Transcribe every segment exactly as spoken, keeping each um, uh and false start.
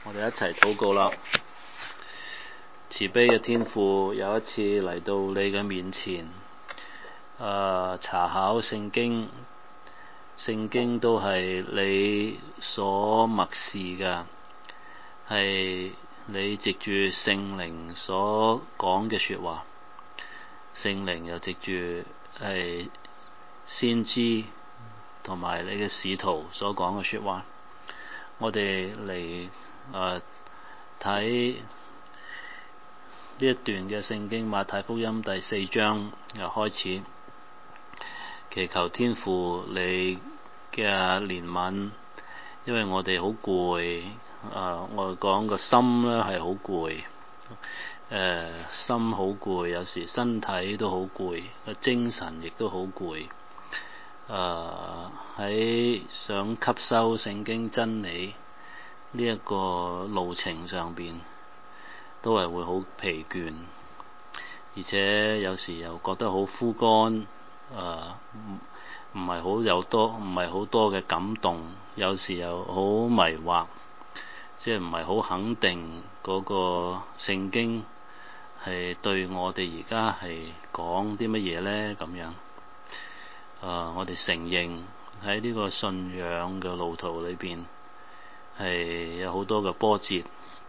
我哋一齊禱告啦。慈悲嘅天父，有一次嚟到你嘅面前，呃、查考聖經，聖經都係你所默示嘅，係你藉住聖靈所講嘅說話，聖靈又藉住係先知同埋你嘅使徒所講嘅說話。我哋嚟誒睇呢一段嘅聖經，馬太福音第四章又開始，祈求天父你嘅憐憫，因為我哋好攰，誒、呃、我講個心咧係好攰，誒、呃、心好攰，有時身體都好攰，個精神亦都好攰。誒、呃、喺想吸收聖經真理呢一個路程上邊，都係會好疲倦，而且有時又覺得好枯乾，誒唔唔係好有多，唔係好多嘅感動，有時又好迷惑，即係唔係好肯定嗰個聖經係對我哋而家係講啲乜嘢呢？咁樣。誒、呃，我哋承認喺呢個信仰嘅路途裏邊係有好多嘅波折，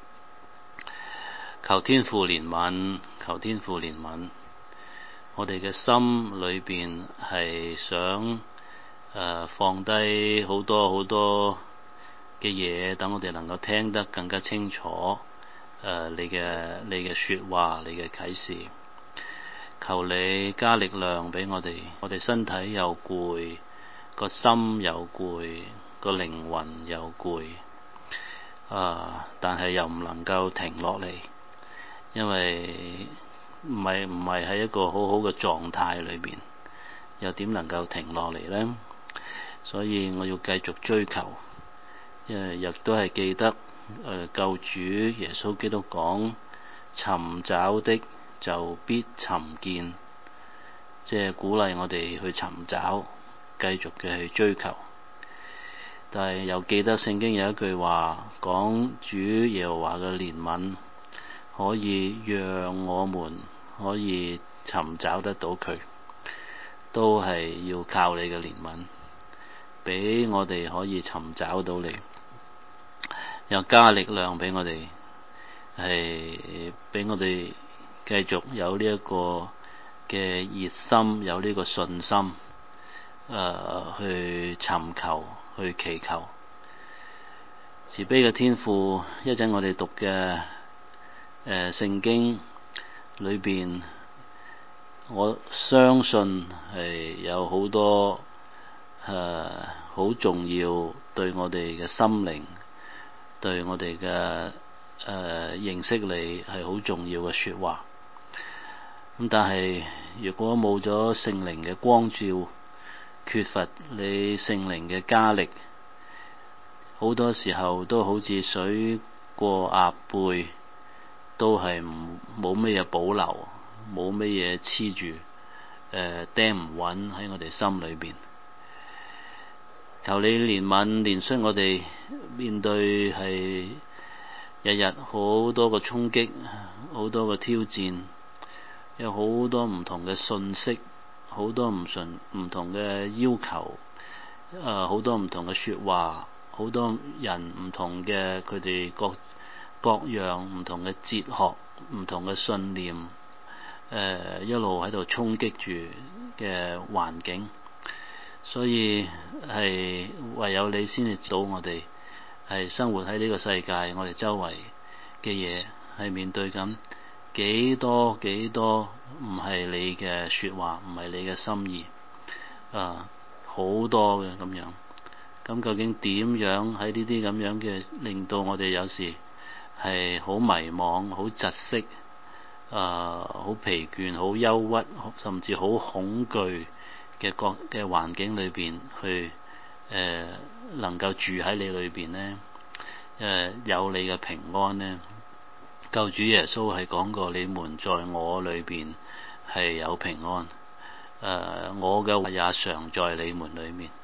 求天父憐憫，求天父憐憫。我哋嘅心裏邊係想誒、呃、放低好多好多嘅嘢，等我哋能夠聽得更加清楚。誒、呃，你嘅你嘅說話，你嘅啟示。求你加力量俾我哋，我哋身體又攰，個心又攰，個靈魂又攰，啊！但係又唔能夠停落嚟，因為唔係唔係喺一個好好嘅狀態裏邊，又點能夠停落嚟呢？所以我要繼續追求，因為亦都係記得誒、呃、救主耶穌基督講，尋找的就必尋見，即係鼓勵我哋去尋找，繼續嘅去追求。但係又記得聖經有一句話講，主耶和華嘅憐憫可以讓我們可以尋找得到佢，都係要靠你嘅憐憫，俾我哋可以尋找到你，又加力量俾我哋，係俾我哋繼續有呢一個嘅熱心，有呢個信心，誒、呃、去尋求，去祈求。慈悲嘅天父，一陣我哋讀嘅誒聖經裏邊，我相信係有好多誒好、呃、重要對我哋嘅心靈，對我哋嘅誒認識你係好重要嘅說話。咁但係如果冇咗聖靈嘅光照，缺乏你聖靈嘅加力，好多時候都好似水過鴨背，都係唔冇乜嘢保留，冇乜嘢黐住，誒釘唔穩喺我哋心裏邊。求你憐憫憐恤我哋，面對係日日好多個衝擊，好多個挑戰，有好多唔同嘅信息，好多唔順唔同嘅要求，誒、呃、好多唔同嘅說話，好多人唔同嘅佢哋各各樣唔同嘅哲學，唔同嘅信念，誒、呃、一路喺度衝擊住嘅環境，所以係唯有你先至知道我哋係生活喺呢個世界，我哋周圍嘅嘢係面對緊幾多幾多唔係你嘅說話，唔係你嘅心意，啊好多嘅咁樣。咁究竟點樣喺呢啲咁樣嘅令到我哋有時係好迷惘、好窒息、啊好疲倦、好憂鬱，甚至好恐懼嘅各嘅環境裏邊去誒、呃、能夠住喺你裏邊呢？誒、呃、有你嘅平安呢？救主耶穌係講過，你們在我裏邊係有平安。誒、呃，我嘅話也常在你們裏面。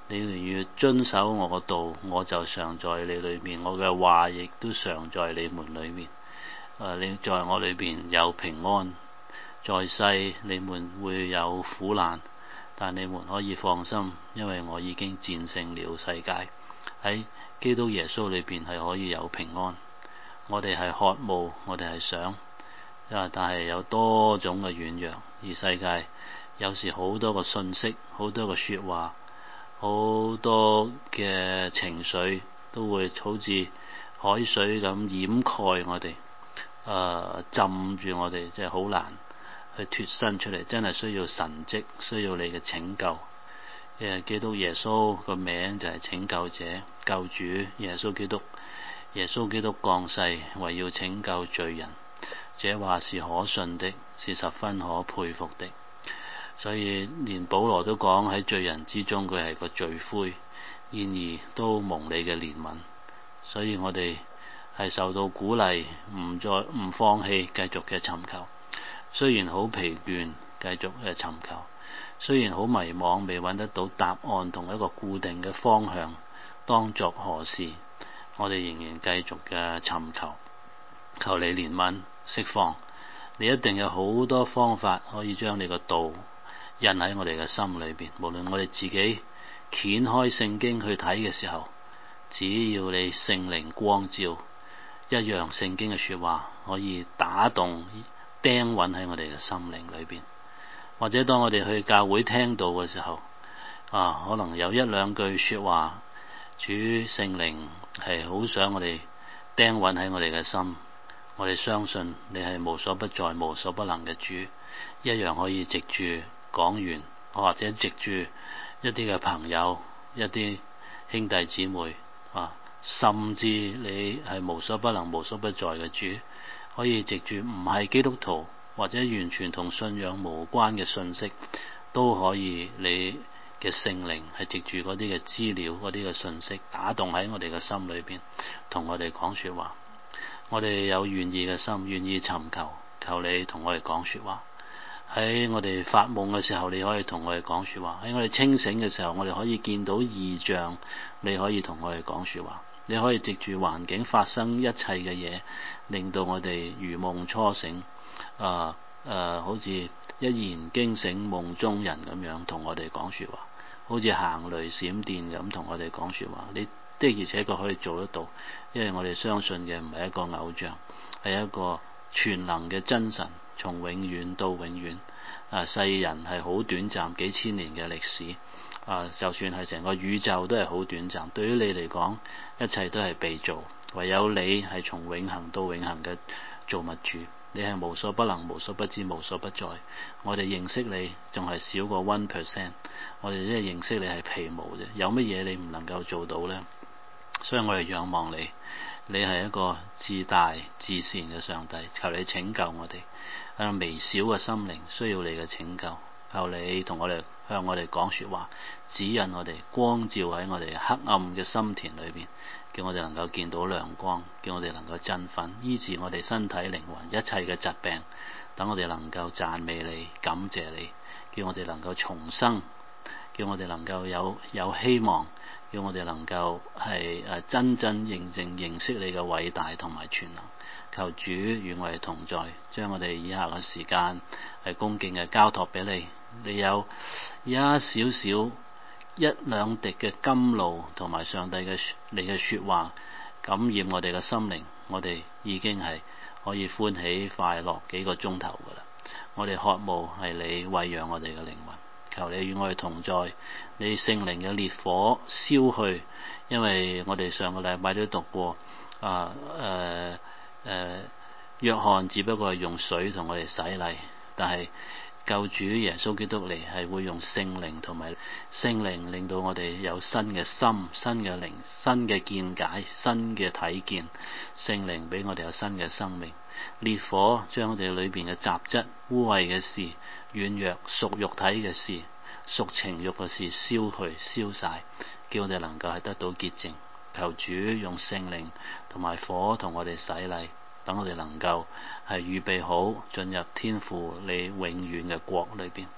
你們要遵守我個道，我就常在你裏面，我嘅話亦都常在你們裏面。誒，你在我裏邊有平安，在世你們會有苦難，但你們可以放心，因為我已經戰勝了世界。喺基督耶穌裏邊係可以有平安。我哋係渴慕，我哋係想，但係有多種嘅軟弱，而世界有時好多個信息，好多個說話，好多嘅情緒都會好似海水咁掩蓋我哋，誒、呃、浸住我哋，即係好難去脫身出嚟。真係需要神蹟，需要你嘅拯救。因為基督耶穌個名就係拯救者、救主。耶穌基督，耶穌基督降世為要拯救罪人，這話是可信的，是十分可佩服的。所以連保羅都講喺罪人之中佢係個罪魁，然而都蒙你嘅憐憫。所以我哋係受到鼓勵，唔再唔放棄，繼續嘅尋求。雖然好疲倦，繼續嘅尋求。雖然好迷惘，未揾得到答案同一個固定嘅方向，當作何事，我哋仍然繼續嘅尋求。求你憐憫釋放。你一定有好多方法可以將你個道印喺我哋嘅心裏邊。無論我哋自己掀開聖經去睇嘅時候，只要你聖靈光照，一樣聖經嘅說話可以打動釘穩喺我哋嘅心靈裏邊。或者當我哋去教會聽到嘅時候，啊，可能有一兩句說話，主聖靈係好想我哋釘穩喺我哋嘅心。我哋相信你係無所不在、無所不能嘅主，一樣可以藉住講員，或者藉住一啲嘅朋友、一啲兄弟姊妹啊，甚至你係無所不能、無所不在嘅主，可以藉住唔係基督徒或者完全同信仰無關嘅信息，都可以你嘅聖靈係藉住嗰啲嘅資料、嗰啲嘅信息打動喺我哋嘅心裏邊，同我哋講說話。我哋有願意嘅心，願意尋求，求你同我哋講說話。喺我哋發夢嘅時候，你可以同我哋講說話；喺我哋清醒嘅時候，我哋可以見到異象，你可以同我哋講說話。你可以藉住環境發生一切嘅嘢，令到我哋如夢初醒。啊誒、呃，好似一言驚醒夢中人咁樣同我哋講說話，好似行雷閃電咁同我哋講說話。你的而且確可以做得到，因為我哋相信嘅唔係一個偶像，係一個全能嘅真神，從永遠到永遠。啊，世人係好短暫，幾千年嘅歷史。啊，就算係成個宇宙都係好短暫。對於你嚟講，一切都係被造，唯有你係從永恆到永恆嘅造物主。你係無所不能、無所不知、無所不在。我哋認識你仲係少過 one percent， 我哋即係認識你係皮毛啫。有乜嘢你唔能夠做到呢？所以我哋仰望你，你係一個至大至善嘅上帝。求你拯救我哋，啊，微小嘅心靈需要你嘅拯救。求你同我哋向我哋講說話，指引我哋，光照喺我哋黑暗嘅心田裏邊，叫我哋能夠見到亮光，叫我哋能夠振奮，醫治我哋身體靈魂一切嘅疾病，等我哋能夠讚美你、感謝你，叫我哋能夠重生，叫我哋能夠有有希望，叫我哋能夠係誒真真正正認識你嘅偉大同埋全能。求主與我哋同在，將我哋以下嘅時間係恭敬嘅交託俾你。你有一少少一兩滴嘅甘露同埋上帝嘅你嘅說話感染我哋嘅心靈，我哋已經係可以歡喜快樂幾個鐘頭噶啦。我哋渴慕係你餵養我哋嘅靈魂，求你與我哋同在，你聖靈嘅烈火燒去。因為我哋上個禮拜都讀過啊誒誒約翰只不過係用水同我哋洗禮，但係救主耶穌基督嚟係會用聖靈同埋聖靈令到我哋有新嘅心、新嘅靈、新嘅見解、新嘅體見。聖靈俾我哋有新嘅生命，烈火將我哋裏邊嘅雜質、污穢嘅事、軟弱、屬肉體嘅事、屬情欲嘅事燒去、燒晒，叫我哋能夠係得到潔淨。求主用聖靈同埋火同我哋洗禮，等我哋能夠係預備好進入天父你永遠嘅國裏邊。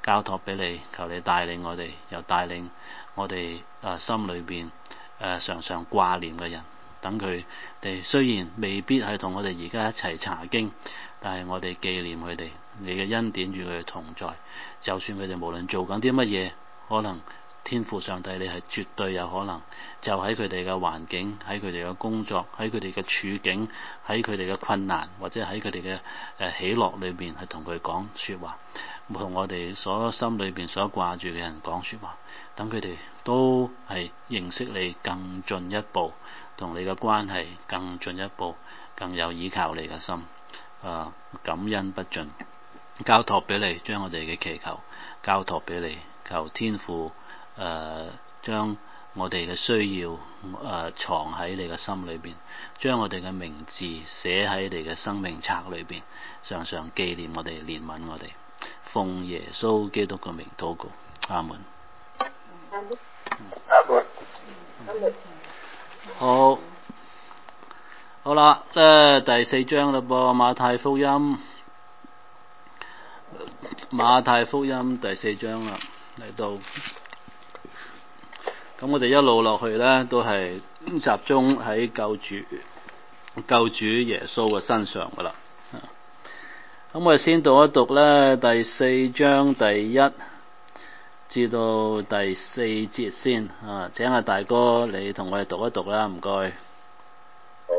交託俾你，求你帶領我哋，又帶領我哋啊心裏邊誒常常掛念嘅人，等佢哋雖然未必係同我哋而家一齊查經，但係我哋紀念佢哋，你嘅恩典與佢哋同在。就算佢哋無論做緊啲乜嘢，可能天父上帝你係絕對有可能就喺佢哋嘅環境，喺佢哋嘅工作，喺佢哋嘅處境，喺佢哋嘅困難，或者喺佢哋嘅誒喜樂裏邊係同佢講說話，同我哋所心裏邊所掛住嘅人講說話，等佢哋都係認識你更進一步，同你嘅關係更進一步，更有依靠你嘅心，啊感恩不盡，交託俾你，將我哋嘅祈求交託俾你，求天父誒、呃、將我哋嘅需要誒、呃、藏喺你嘅心裏邊，將我哋嘅名字寫喺你嘅生命冊裏邊，常常紀念我哋，憐憫我哋，奉耶穌基督嘅名禱告，阿門。阿門。阿門。好，好啦，即係第四章啦噃，馬太福音，馬太福音第四章啦，嚟到。咁我哋一路落去咧，都係集中喺救主、救主耶穌嘅身上噶啦。咁我哋先讀一讀咧第四章第一至到第四節先啊，請阿大哥你同我哋讀一讀啦，唔該。 好。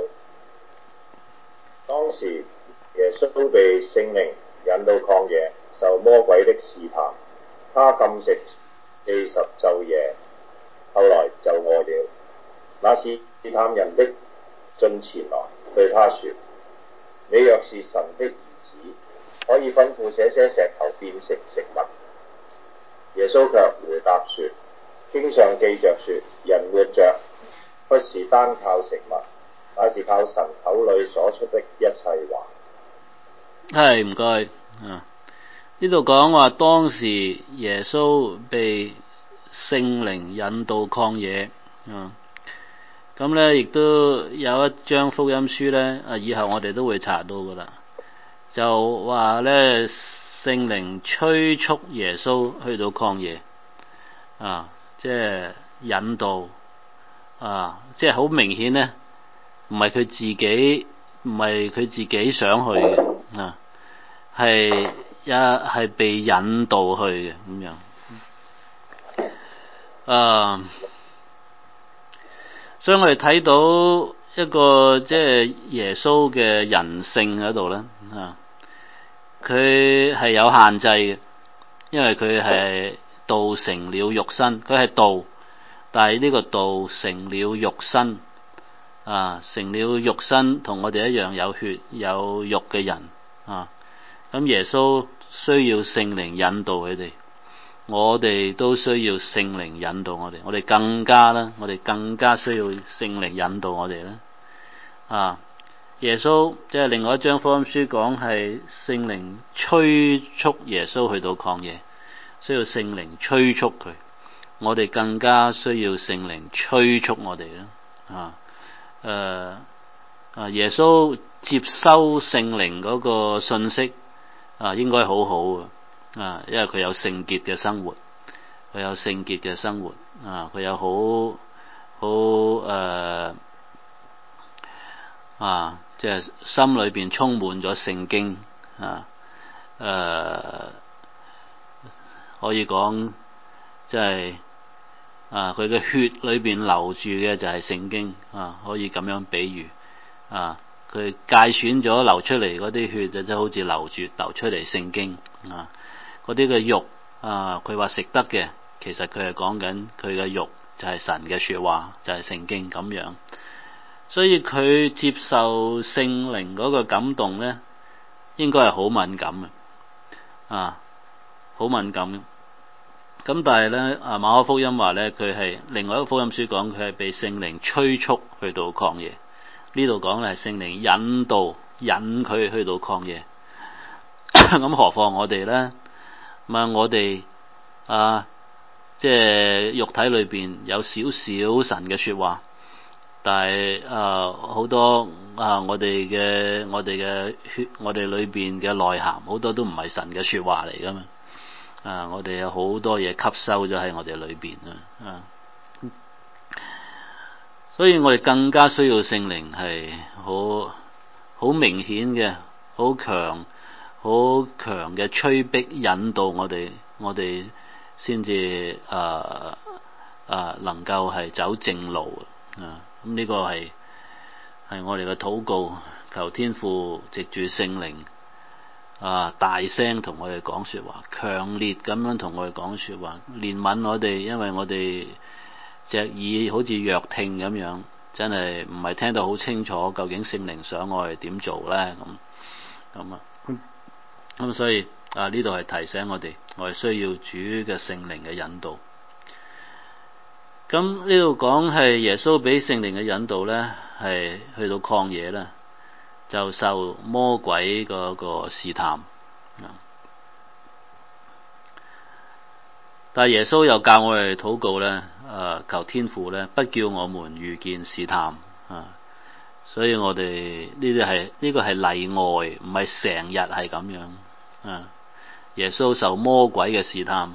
當時耶穌被聖靈引到曠野，受魔鬼的試探，他禁食四十晝夜。後來就餓了，那試探人的進前來對他說：你若是神的兒子，可以吩咐這些石頭變成食物。耶穌卻回答說：經上記着說，人活着不是單靠食物，乃是靠神口裏所出的一切話。 係，唔該啊。呢度講話當時耶穌被聖靈引導曠野啊，咁咧亦都有一章福音書咧，啊以後我哋都會查到噶啦，就話咧聖靈催促耶穌去到曠野啊，即係引導啊，即係好明顯咧，唔係佢自己，唔係佢自己想去嘅啊，係一係被引導去嘅咁樣。啊，所以我哋睇到一個即係耶穌嘅人性喺度咧，啊，佢係有限制嘅，因為佢係道成了肉身，佢係道，但係呢個道成了肉身，啊，成了肉身同我哋一樣有血有肉嘅人，啊，咁耶穌需要聖靈引導佢哋。我哋都需要聖靈引導我哋，我哋更加啦，我哋更加需要聖靈引導我哋啦。啊，耶穌即係另外一章福音書講係聖靈催促耶穌去到曠野，需要聖靈催促佢。我哋更加需要聖靈催促我哋啦。啊，誒、呃、啊，耶穌接收聖靈嗰個信息啊，應該好好嘅。啊，因為佢有聖潔嘅生活，佢有聖潔嘅生活，啊，佢有好好誒啊，即係心裏邊充滿咗聖經啊，誒、呃，可以講即係啊，佢嘅血裏邊流住嘅就係聖經啊，可以咁樣比喻啊，佢界選咗流出嚟嗰啲血就即係好似流住流出嚟聖經啊。嗰啲嘅肉啊，佢話食得嘅，其實佢係講緊佢嘅肉就係神嘅說話，就係聖經咁樣。所以佢接受聖靈嗰個感動咧，應該係好敏感嘅，啊，好敏感。咁但係咧，啊馬可福音話咧，佢係另外一個福音書講佢係被聖靈催促去到曠野。呢度講咧係聖靈引導引佢去到曠野。咁何況我哋咧？咁啊，我哋啊，即係肉體裏邊有少少神嘅說話，但係啊好多啊我哋嘅我哋嘅血，我哋裏邊嘅內涵好多都唔係神嘅說話嚟噶嘛。 啊，我哋有好多嘢吸收咗喺我哋裏邊啊，所以我哋更加需要聖靈係好好明顯嘅、好強、好強嘅催逼引導我哋，我哋先至誒誒能夠係走正路啊！咁、這、呢個係係我哋嘅禱告，求天父藉住聖靈啊大聲同我哋講說話，強烈咁樣同我哋講說話，憐憫我哋，因為我哋隻耳好似弱聽咁樣，真係唔係聽到好清楚，究竟聖靈想我哋點做咧？咁咁啊，咁所以啊呢度係提醒我哋，我哋需要主嘅聖靈嘅引導。咁呢度講係耶穌俾聖靈嘅引導咧，係去到曠野啦，就受魔鬼嗰個試探。但係耶穌又教我哋禱告咧，誒求天父咧，不叫我們遇見試探啊！所以我哋呢啲係呢個係例外，唔係成日係咁樣啊！耶穌受魔鬼嘅試探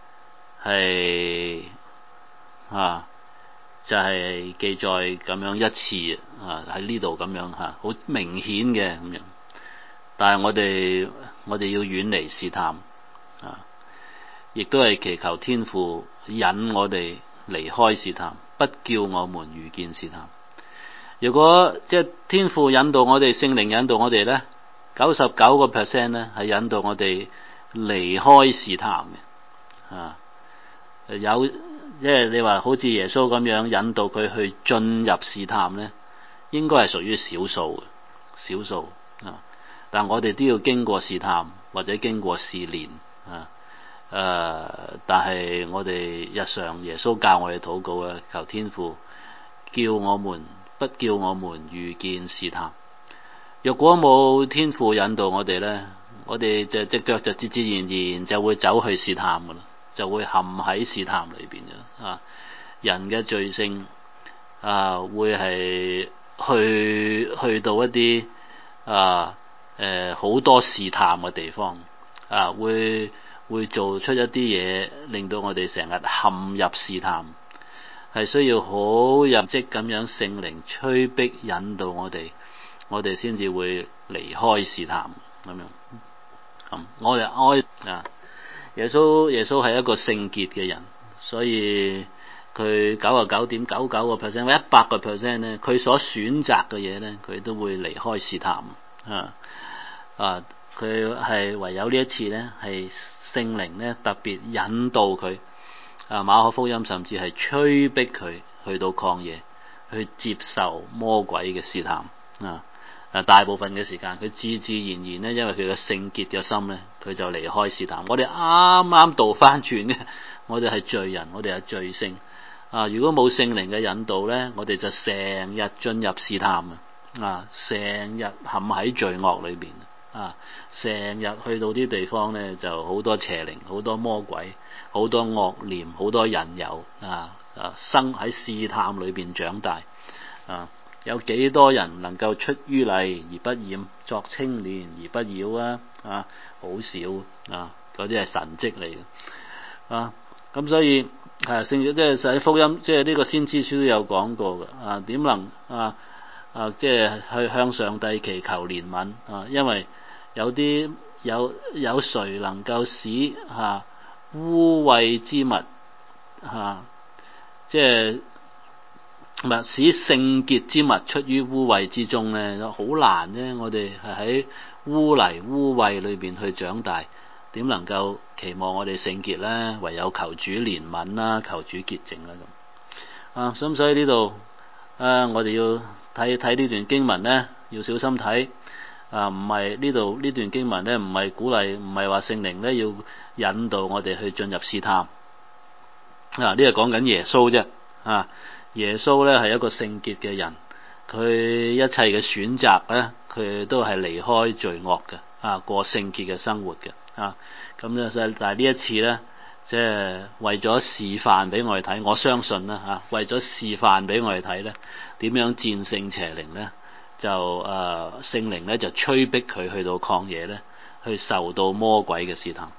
係啊，就係、是、記載咁樣一次啊，喺呢度咁樣吓，好明顯嘅咁樣。但係我哋我哋要遠離試探啊！亦都係祈求天父引我哋離開試探，不叫我們遇見試探。如果即係天父引導我哋，聖靈引導我哋咧，九十九個 percent 咧係引導我哋離開試探嘅啊。有即係你話好似耶穌咁樣引導佢去進入試探咧，應該係屬於少數嘅，少數啊。但我哋都要經過試探或者經過試煉啊。誒、呃，但係我哋日常耶穌教我哋禱告啊，求天父叫我們不叫我們遇見試探。若果冇天父引導我哋咧，我哋就隻腳就自自然然就會走去試探噶啦，就會陷喺試探裏邊嘅啊。人嘅罪性啊，會係去去到一啲啊誒好多試探嘅地方啊，會。會做出一啲嘢，令到我哋成日陷入試探，係需要好入職咁樣聖靈催逼引導我哋，我哋先至會離開試探咁樣。咁我哋愛啊，耶穌耶穌係一個聖潔嘅人，所以佢九十九點九九個 percent，一百個 percent 咧，佢所選擇嘅嘢咧，佢都會離開試探啊啊！佢係唯有呢一次咧係。聖靈咧特別引導佢，啊馬可福音甚至係催逼佢去到曠野，去接受魔鬼嘅試探啊！啊大部分嘅時間，佢自自然然咧，因為佢嘅聖潔嘅心咧，佢就離開試探。我哋啱啱倒翻轉嘅，我哋係罪人，我哋係罪性啊！如果冇聖靈嘅引導咧，我哋就成日進入試探啊，成日陷喺罪惡裏邊。啊！成日去到啲地方咧，就好多邪靈，好多魔鬼，好多惡念，好多引誘啊！啊，生喺試探裏邊長大啊！有幾多人能夠出淤泥而不染，作青年而不妖啊？啊，好少啊！嗰啲係神蹟嚟嘅啊！咁所以係聖即係喺福音，即係呢個先知書都有講過嘅啊！點能啊啊即係去向上帝祈求憐憫啊？因為有啲有有誰能夠使嚇、啊、污穢之物嚇、啊，即係唔係使聖潔之物出於污穢之中咧？好難啫！我哋係喺污泥污穢裏邊去長大，點能夠期望我哋聖潔咧？唯有求主憐憫啦，求主潔淨啦咁啊！咁所以呢度啊，我哋要睇睇呢段經文咧，要小心睇。啊，唔係呢度呢段經文咧，唔係鼓勵，唔係話聖靈咧要引導我哋去進入試探。啊，呢個講緊耶穌啫。啊，耶穌咧係一個聖潔嘅人，佢一切嘅選擇咧，佢都係離開罪惡嘅，啊，過聖潔嘅生活嘅。啊，咁咧，但係呢一次咧，即係為咗示範俾我哋睇，我相信啦嚇，為咗示範俾我哋睇咧，點樣戰勝邪靈咧？就誒、呃、聖靈咧就催逼佢去到曠野咧，去受到魔鬼嘅試探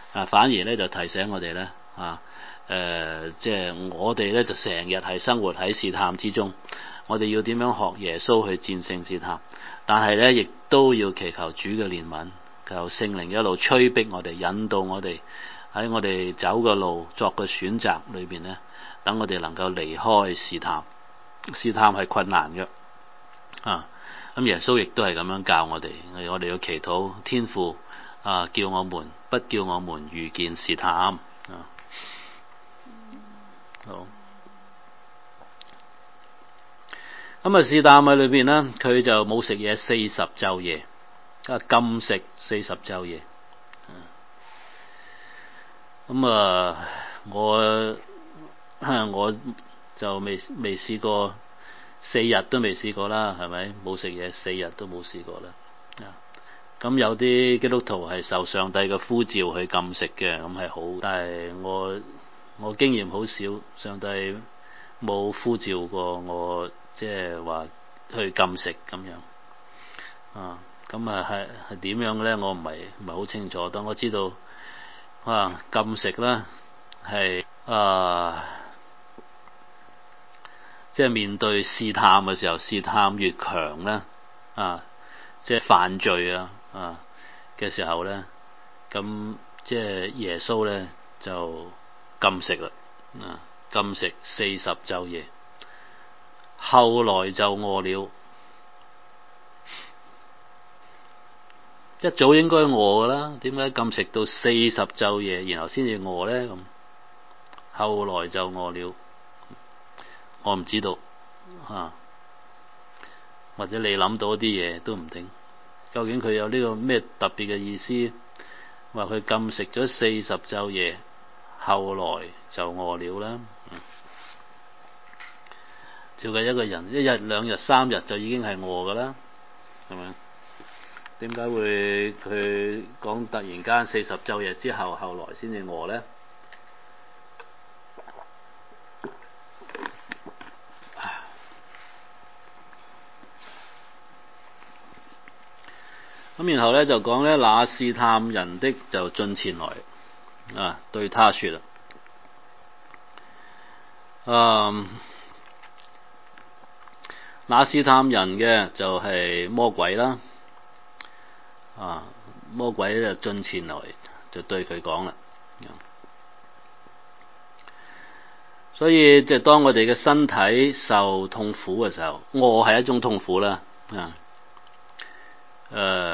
啊，反而咧就提醒我哋咧啊，誒、呃，即係我哋咧就成日係生活喺試探之中，我哋要點樣學耶穌去戰勝試探？但係咧，亦都要祈求主嘅憐憫，求聖靈一路催逼我哋，引導我哋喺我哋走嘅路、作嘅選擇裏邊咧，等我哋能夠離開試探。試探係困難嘅啊！咁耶穌亦都係咁樣教我哋，我哋要祈禱天父啊，叫我們不叫我們遇見試探啊！好，咁啊試探喺裏邊呢，佢就冇食嘢四十晝夜，啊禁食四十晝夜。咁啊，我我就未未試過，四日都未試過啦，係咪？冇食嘢四日都冇試過啦。啊，咁有啲基督徒係受上帝嘅呼召去禁食嘅，咁係好。但係我我經驗好少，上帝冇呼召過我，即係話去禁食咁樣。啊，咁啊係係點樣咧？我唔係唔係好清楚，但我知道啊禁食啦係啊。即係面對試探嘅時候，試探越強咧，啊，即係犯罪啊，啊嘅時候咧，咁即係耶穌咧就禁食啦，啊，禁食四十晝夜，後來就餓了，一早應該餓噶啦，點解禁食到四十晝夜，然後先至餓咧？咁後來就餓了。我唔知道，啊，或者你諗到啲嘢都唔定。究竟佢有呢個咩特別嘅意思？話佢禁食咗四十晝夜，後來就餓了啦。照計一個人一日、兩日、三日就已經係餓噶啦，係咪？點解會佢講突然間四十晝夜之後，後來先至餓咧？咁然後咧就講咧，那試探人的就進前來啊，對他說啦，嗯，那試探人嘅就係魔鬼啦，啊，魔鬼就進前來就對佢講啦。所以即係當我哋嘅身體受痛苦嘅時候，餓係一種痛苦啦，啊。誒，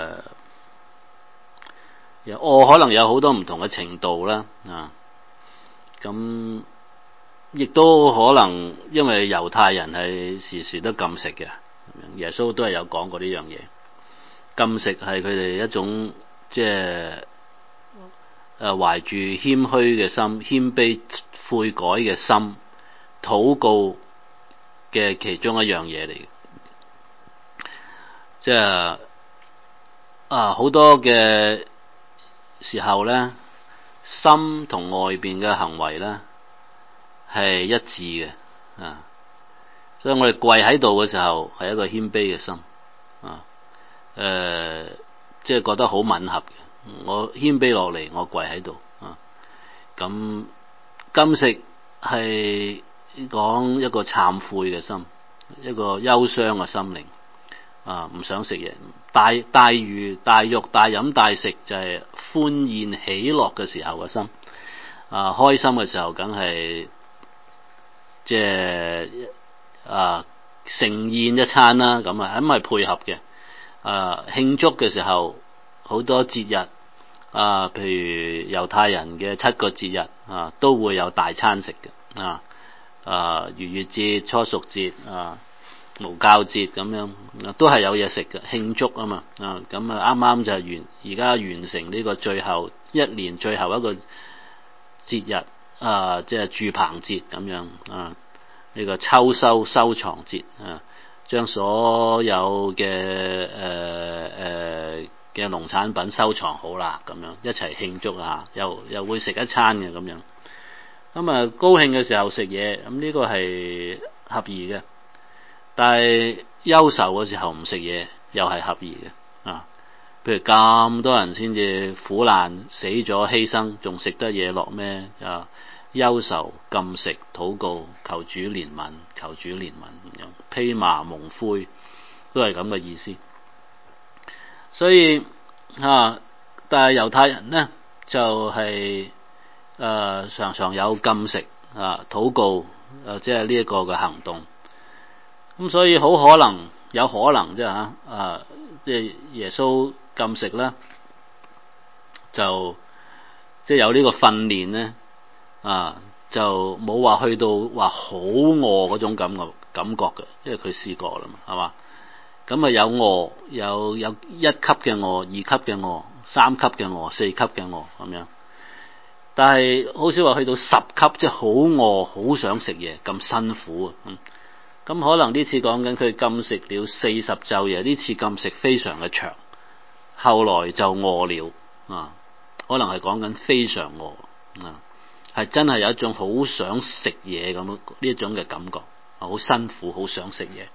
餓、呃、可能有好多唔同嘅程度啦，啊，咁亦都可能因為猶太人係時時都禁食嘅，耶穌都係有講過呢樣嘢。禁食係佢哋一種即係誒懷住謙虛嘅心、謙卑悔改嘅心、禱告嘅其中一樣嘢嚟嘅，即係。啊，好多嘅時候咧，心同外邊嘅行為咧係一致嘅，啊，所以我哋跪喺度嘅時候係一個謙卑嘅心，啊，誒、呃，即係覺得好吻合嘅。我謙卑落嚟，我跪喺度，啊，咁禁食係講一個懺悔嘅心，一個憂傷嘅心靈。啊！唔想食嘢，大大魚大肉大飲大食就係歡宴喜樂嘅時候嘅心。啊，開心嘅時候梗係即係啊盛宴一餐啦，咁啊咁係配合嘅。啊，慶祝嘅時候好多節日啊，譬如猶太人嘅七個節日啊，都會有大餐食嘅。啊啊，逾越節、初熟節啊。無酵節咁樣都係有嘢食嘅，慶祝啊嘛，啊咁啊啱啱就係完而家完成呢個最後一年最後一個節日啊，即係住棚節咁樣啊，呢個秋收收藏節啊，將所有嘅誒誒嘅農產品收藏好啦，咁樣一齊慶祝啊，又又會食一餐嘅咁樣，咁啊高興嘅時候食嘢，咁呢個係合宜嘅。但係憂愁嘅時候唔食嘢又係合宜嘅啊！ 譬如咁多人先至苦難死咗犧牲，仲食得嘢落咩？啊，憂愁禁食禱告，求主憐憫，求主憐憫咁樣，披麻蒙灰都係咁嘅意思。所以啊，但係猶太人呢，就係、是、誒、呃、常常有禁食啊禱告誒，即係呢一個嘅行動。咁所以好可能有可能即係嚇啊，即係耶穌禁食咧，就即係有呢個訓練咧啊，就冇話去到話好餓嗰種感覺感覺嘅，因為佢試過啦嘛，係嘛？咁啊有餓，有有一級嘅餓，二級嘅餓，三級嘅餓，四級嘅餓咁樣。但係好少話去到十級，即係好餓，好想食嘢咁辛苦啊！咁咁可能呢次講緊佢禁食了四十晝夜，呢次禁食非常嘅長，後來就餓了啊！可能係講緊非常餓啊，係真係有一種好想食嘢咁呢一種嘅感覺，好辛苦，好想食嘢。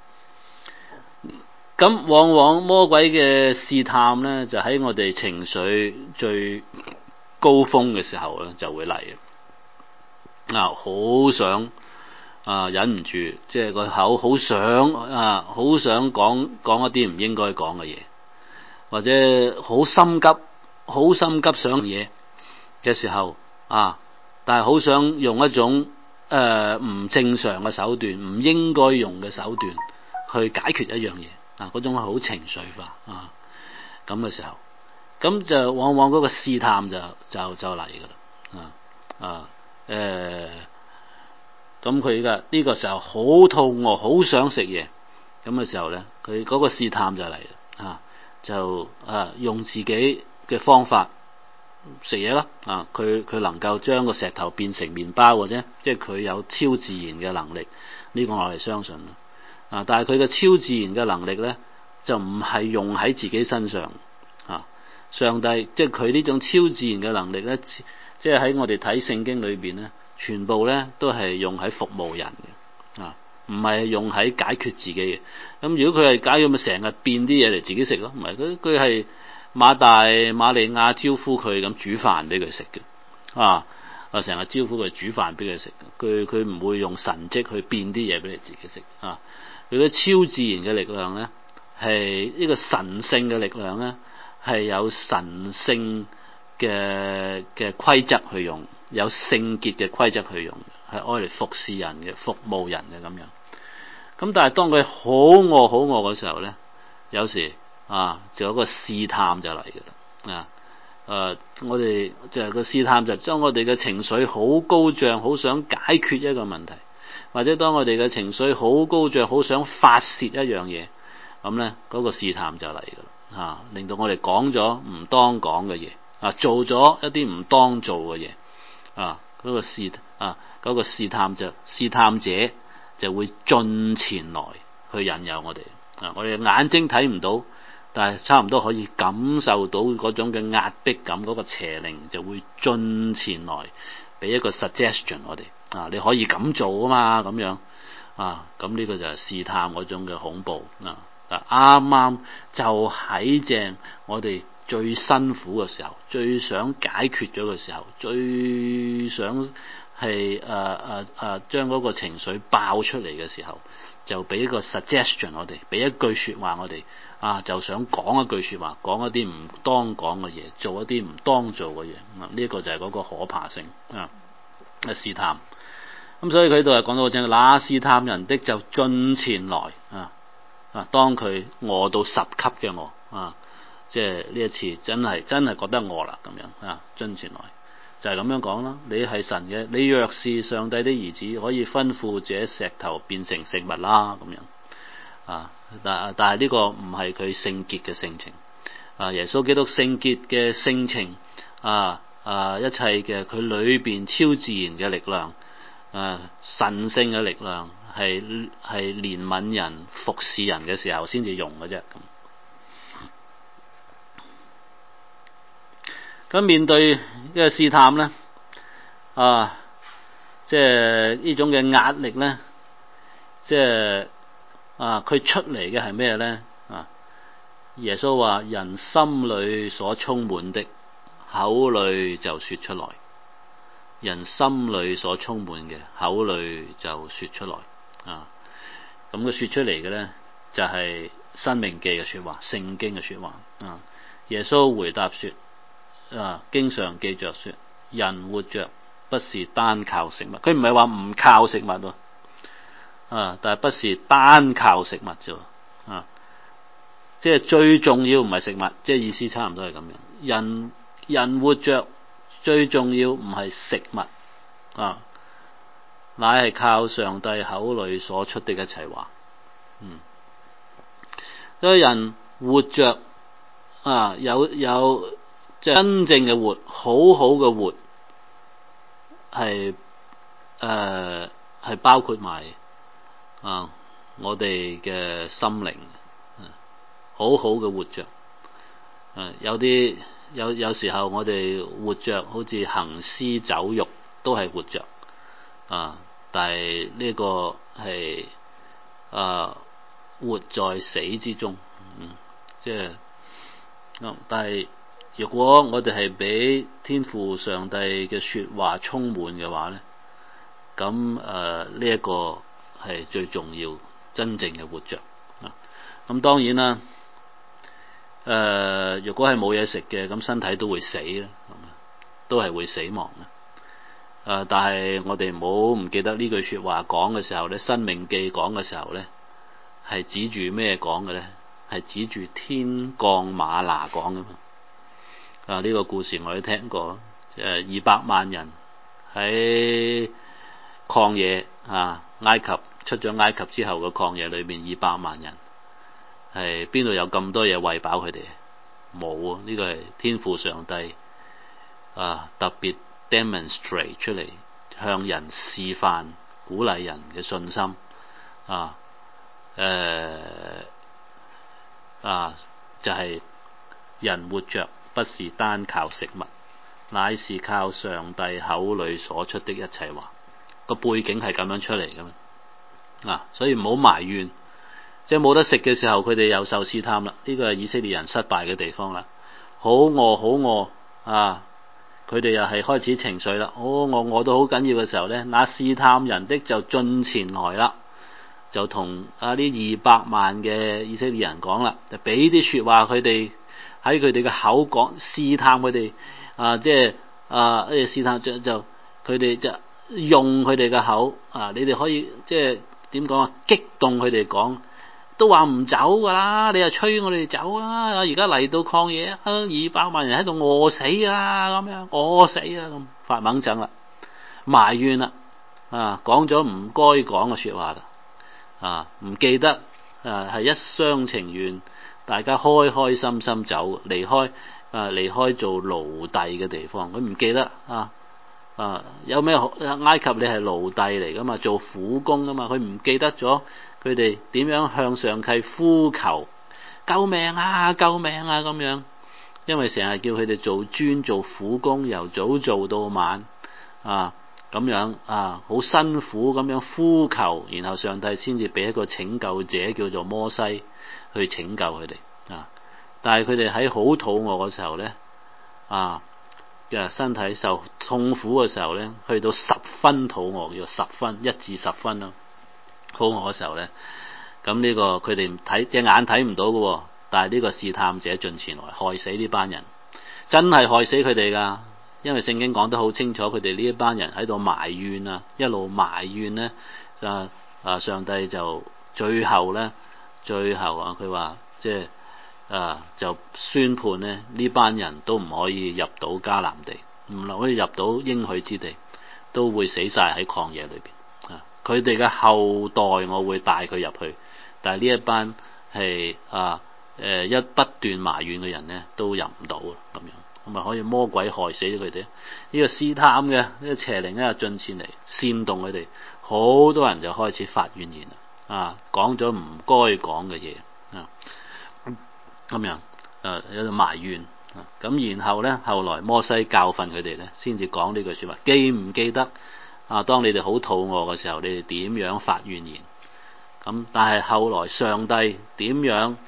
咁往往魔鬼嘅試探咧，就喺我哋情緒最高峰嘅時候咧，就會嚟啊！好想啊，忍唔住，即係個口好想啊，好想講講一啲唔應該講嘅嘢，或者好心急，好心急想嘢嘅時候啊，但係好想用一種誒唔正常嘅手段，唔應該用嘅手段去解決一樣嘢。啊！嗰種係好情緒化啊，咁嘅時候，咁就往往嗰個試探就就就嚟噶啦啊啊誒，咁佢嘅呢個時候好肚餓，好想食嘢，咁嘅時候咧，佢嗰個試探就嚟啦啊，就啊用自己嘅方法食嘢啦啊，佢佢能夠將個石頭變成麵包嘅啫，即係佢有超自然嘅能力，呢個我係相信啦。啊！但係佢嘅超自然嘅能力咧，就唔係用喺自己身上啊！上帝即係佢呢種超自然嘅能力咧，即係喺我哋睇聖經裏邊咧，全部咧都係用喺服務人嘅啊，唔係用喺解決自己嘅。咁如果佢係解決，咪成日變啲嘢嚟自己食咯？唔係，佢佢係馬大馬利亞招呼佢咁煮飯俾佢食嘅啊！啊，成日招呼佢煮飯俾佢食，佢佢唔會用神蹟去變啲嘢俾你自己食啊！佢嘅超自然嘅力量咧，係呢個神聖嘅力量咧，係有神聖嘅嘅規則去用，有聖潔嘅規則去用，係愛嚟服侍人嘅、服務人嘅咁樣。咁但係當佢好餓、好餓嘅時候咧，有時啊，就有個試探就嚟嘅啦啊！誒、呃，我哋就係個試探就將我哋嘅情緒好高漲，好想解決一個問題。或者當我哋嘅情緒好高漲，好想發洩一樣嘢，咁咧嗰個試探就嚟噶啦，吓令到我哋講咗唔當講嘅嘢，啊做咗一啲唔當做嘅嘢，啊嗰個試啊嗰個試探就試探者就會進前來去引誘我哋，啊我哋眼睛睇唔到，但係差唔多可以感受到嗰種嘅壓迫感，嗰個邪靈就會進前來俾一個 suggestion 我哋。啊！你可以咁做啊嘛，咁樣啊，咁呢個就係試探嗰種嘅恐怖啊！啱啱就喺正我哋最辛苦嘅時候，最想解決咗嘅時候，最想係誒誒誒將嗰個情緒爆出嚟嘅時候，就俾一個 suggestion 我哋，俾一句說話我哋啊，就想講一句說話，講一啲唔當講嘅嘢，做一啲唔當做嘅嘢，呢、啊這個就係嗰個可怕性啊！試探。咁所以佢度係講到正，那試探人的就進前來啊啊！當佢餓到十級嘅餓啊，即係呢一次真係真係覺得餓啦咁樣啊，進前來就係、是、咁樣講啦。你係神嘅，你若是上帝的兒子，可以吩咐這石頭變成食物啦咁樣啊！但但係呢個唔係佢聖潔嘅性情啊，耶穌基督聖潔嘅性情啊啊，一切嘅佢裏邊超自然嘅力量。誒、啊，神聖嘅力量係係憐憫人、服侍人嘅時候先至用嘅啫。咁咁面對呢個試探咧，啊，即係呢種嘅壓力咧，即係啊，佢出嚟嘅係咩咧？啊， 耶穌話：人心裏所充滿的，口裏就說出來。人心裏所充滿嘅，口裏就說出來。啊，咁佢說出嚟嘅咧，就係、是、申命記嘅說話，聖經嘅說話。啊，耶穌回答說：啊，經常記着說，人活着不是單靠食物。佢唔係話唔靠食物喎。啊，但係不是單靠食物啫。啊。即係最重要唔係食物，即係意思差唔多係咁樣。人人活着最重要唔係食物啊，乃係靠上帝口裏所出的一切話。嗯，所以人活着啊，有有真正嘅活，好好嘅活，係誒係包括埋啊我哋嘅心靈。好好嘅活着，誒有啲有有時候我哋活着好似行屍走肉都係活着啊，但係呢個係啊活在死之中，嗯，即係、嗯，但係如果我哋係俾天父上帝嘅說話充滿嘅話咧，咁誒呢一個係最重要真正嘅活着啊，咁當然啦。誒、呃，如果係冇嘢食嘅，咁身體都會死啦，都係會死亡啦。誒、呃，但係我哋唔好唔記得呢句說話講嘅時候咧，《申命記》講嘅時候咧，係指住咩講嘅咧？係指住天降嗎哪講嘅嘛。啊，呢、這個故事我都聽過，誒、呃，二百萬人喺曠野啊，埃及出咗埃及之後嘅曠野裏邊，二百萬人。係邊度有咁多嘢餵飽佢哋？冇啊！呢個係天父上帝啊，特別 demonstrate 出嚟，向人示範、鼓勵人嘅信心啊！誒、呃、啊，就係、是、人活着不是單靠食物，乃是靠上帝口裏所出的一切話。個背景係咁樣出嚟㗎嘛啊！所以唔好埋怨。即係冇得食嘅時候，佢哋又受試探啦。呢個係以色列人失敗嘅地方啦。好餓，好餓啊！佢哋又係開始情緒啦。哦，餓餓到好緊要嘅時候咧，那試探人的就進前來啦，就同啊呢二百萬嘅以色列人講啦，就俾啲說話佢哋喺佢哋嘅口講，試探佢哋啊，即係啊，誒試探就就佢哋就用佢哋嘅口啊，你哋可以即係點講啊？激動佢哋講。都話唔走噶啦，你又催我哋走啦！而家嚟到曠野，二百萬人喺度餓死啊，咁樣餓死啊，咁發猛震啦，埋怨啦，啊，講咗唔該講嘅說話啦，啊，唔記得啊，係一廂情願，大家開開心心走，離開啊，離開做奴隸嘅地方，佢唔記得啊啊，有咩埃及你係奴隸嚟噶嘛，做苦工噶嘛，佢唔記得咗。佢哋點樣向上帝呼求救命啊救命啊咁樣，因為成日叫佢哋做磚做苦工，由早做到晚啊咁樣啊，好辛苦咁樣呼求，然後上帝先至俾一個拯救者叫做摩西去拯救佢哋啊。但係佢哋喺好肚餓嘅時候咧啊嘅身體受痛苦嘅時候咧，去到十分肚餓，叫十分一至十分咯。好餓嘅時候咧，咁呢個佢哋睇隻眼睇唔到嘅，但係呢個試探者進前來害死呢班人，真係害死佢哋噶。因為聖經講得好清楚，佢哋呢一班人喺度埋怨啊，一路埋怨咧，啊啊上帝就最後咧，最後啊佢話即係啊就宣判咧，呢班人都唔可以入到迦南地，唔可以入到應許之地，都會死晒喺曠野裏邊。佢哋嘅後代我會帶佢入去，但係呢一班係啊誒、呃、一不斷埋怨嘅人咧，都入唔到啊咁樣，咁咪可以魔鬼害死咗佢哋。呢、這個試探嘅呢、這個邪靈咧進前嚟煽動佢哋，好多人就開始發怨言啦，啊講咗唔該講嘅嘢啊咁樣誒有度埋怨啊，咁然後咧後來摩西教訓佢哋咧，先至講呢句說話，記唔記得？啊！當你哋好肚餓嘅時候，你哋點樣發怨言？咁但係後來上帝點樣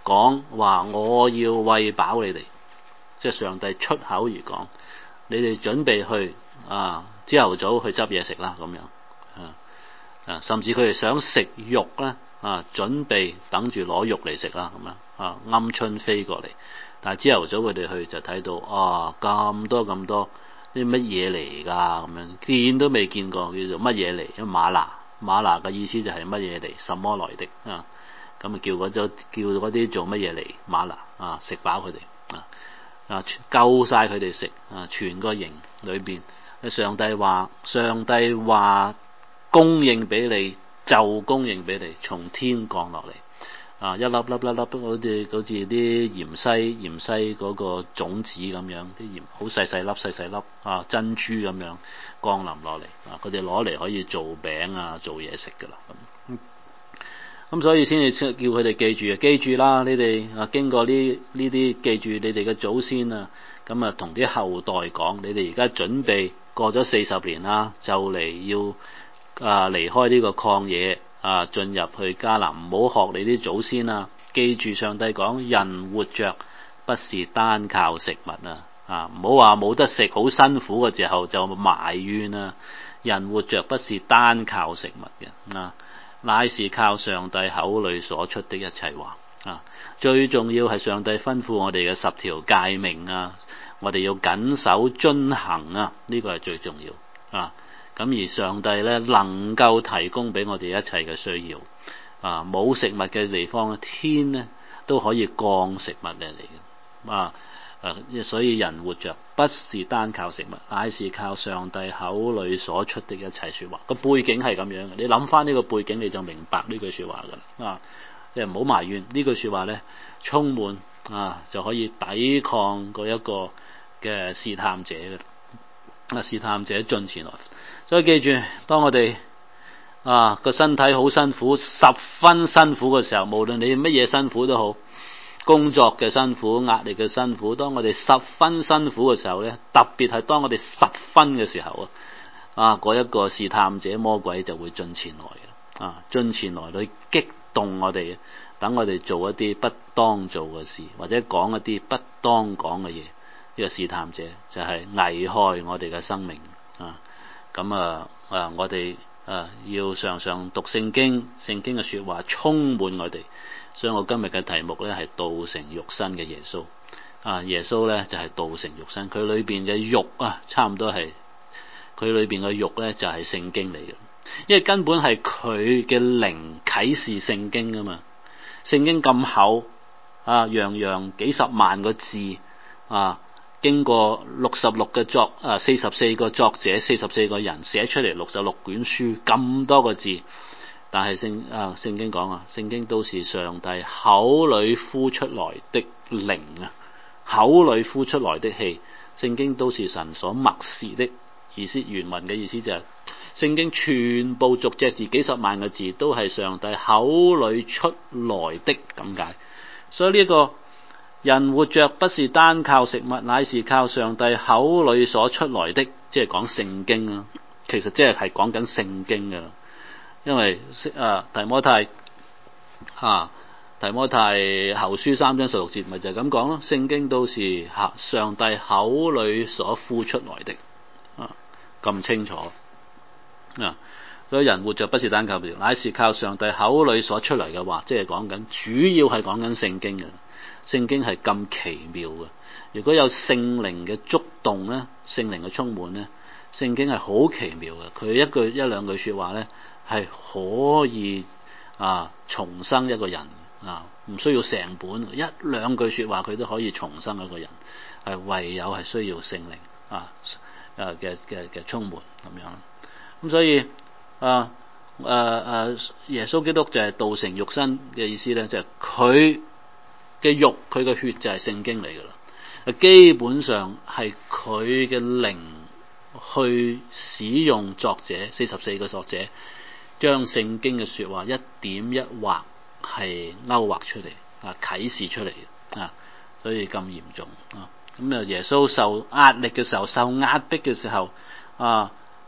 講話我要餵飽你哋，即係上帝出口而講，你哋準備去啊朝頭早去執嘢食啦咁樣啊啊，甚至佢哋想食肉咧啊，準備等住攞肉嚟食啦咁樣啊，鵪鶉飛過嚟，但係朝頭早佢哋去就睇到啊咁多咁多啲乜嘢嚟㗎咁樣，見都未見過，叫做乜嘢嚟？因為嗎哪嗎哪嘅意思就係乜嘢嚟？什麼來的啊？咁啊叫嗰啲叫嗰啲做乜嘢嚟？嗎哪啊，食飽佢哋啊啊，夠晒佢哋食啊，全個營裏邊，上帝話上帝話供應俾你就供應俾你，從天降落嚟啊，一粒粒粒粒好似好似啲芫茜芫茜嗰個種子咁樣，啲鹽好細細粒細細粒啊珍珠咁樣降臨落嚟啊，佢哋攞嚟可以做餅啊做嘢食噶啦咁。咁所以先至叫佢哋記住啊，記住啦！你哋啊經過呢呢啲，記住你哋嘅祖先啊，咁啊同啲後代講，你哋而家準備過咗四十年啦，就嚟要啊離開呢個曠野啊，進入去迦南，唔好學你啲祖先啊！記住上帝講，人活着不是單靠食物啊！啊，唔好話冇得食好辛苦嘅時候就埋怨啊！人活着不是單靠食物嘅啊！乃是靠上帝口裏所出的一切話啊！最重要係上帝吩咐我哋嘅十條誡命啊，我哋要謹守遵行啊，呢個係最重要啊！咁而上帝咧能夠提供俾我哋一切嘅需要啊！冇食物嘅地方，天咧都可以降食物嚟嘅啊！誒，所以人活着不是單靠食物，乃是靠上帝口裏所出的一切說話。個背景係咁樣嘅，你諗翻呢個背景你就明白呢句說話噶啦啊！你唔好埋怨呢句說話咧，充滿啊就可以抵抗嗰一個嘅試探者嘅啊！試探者進前來，所以記住，當我哋啊個身體好辛苦、十分辛苦嘅時候，無論你乜嘢辛苦都好。工作嘅辛苦、壓力嘅辛苦，當我哋十分辛苦嘅時候咧，特別係當我哋十分嘅時候啊，啊嗰一個試探者魔鬼就會進前來嘅，啊進前來去激動我哋，等我哋做一啲不當做嘅事，或者講一啲不當講嘅嘢。呢個試探者就係危害我哋嘅生命啊！咁啊啊，我哋啊要常常讀聖經，聖經嘅說話充滿我哋。所以我今日嘅題目咧係道成肉身嘅耶穌啊，耶穌咧就係、是、道成肉身，佢裏邊嘅肉啊，差唔多係佢裏邊嘅肉咧就係、是、聖經嚟嘅，因為根本係佢嘅靈啟示聖經噶嘛，聖經咁厚啊，樣樣幾十萬個字啊，經過六十六個作啊，四十四個作者，四十四個人寫出嚟，六十六卷書咁多個字。但係聖啊聖經講啊，聖經都是上帝口裏呼出來的靈啊，口裏呼出來的氣，聖經都是神所默示的意思。原文嘅意思就係、是、聖經全部逐隻字幾十萬個字都係上帝口裏出來的咁解。所以呢、這個人活着不是單靠食物，乃是靠上帝口裏所出來的，即係講聖經啊。其實即係係講緊聖經噶。因為啊提摩太啊提摩太後書三章十六節咪就係咁講咯，聖經都是上帝口裏所呼出來的啊，咁清楚啊。所以人活着不是單靠食物，乃是靠上帝口裏所出嚟嘅話，即係講緊主要係講緊聖經嘅。聖經係咁奇妙嘅，如果有聖靈嘅觸動咧，聖靈嘅充滿咧，聖經係好奇妙嘅。佢一句一兩句說話咧，係可以啊重生一個人啊，唔需要成本，一兩句說話佢都可以重生一個人，係唯有係需要聖靈啊誒嘅嘅嘅充滿咁樣。咁所以啊誒誒、啊、耶穌基督就係道成肉身嘅意思咧，就係佢嘅肉佢嘅血就係聖經嚟噶啦，基本上係佢嘅靈去使用作者四十四個作者。將聖經嘅說話一點一畫係勾畫出嚟啊，啟示出嚟啊，所以咁嚴重啊。咁啊，耶穌受壓力嘅時候，受壓迫嘅時候啊，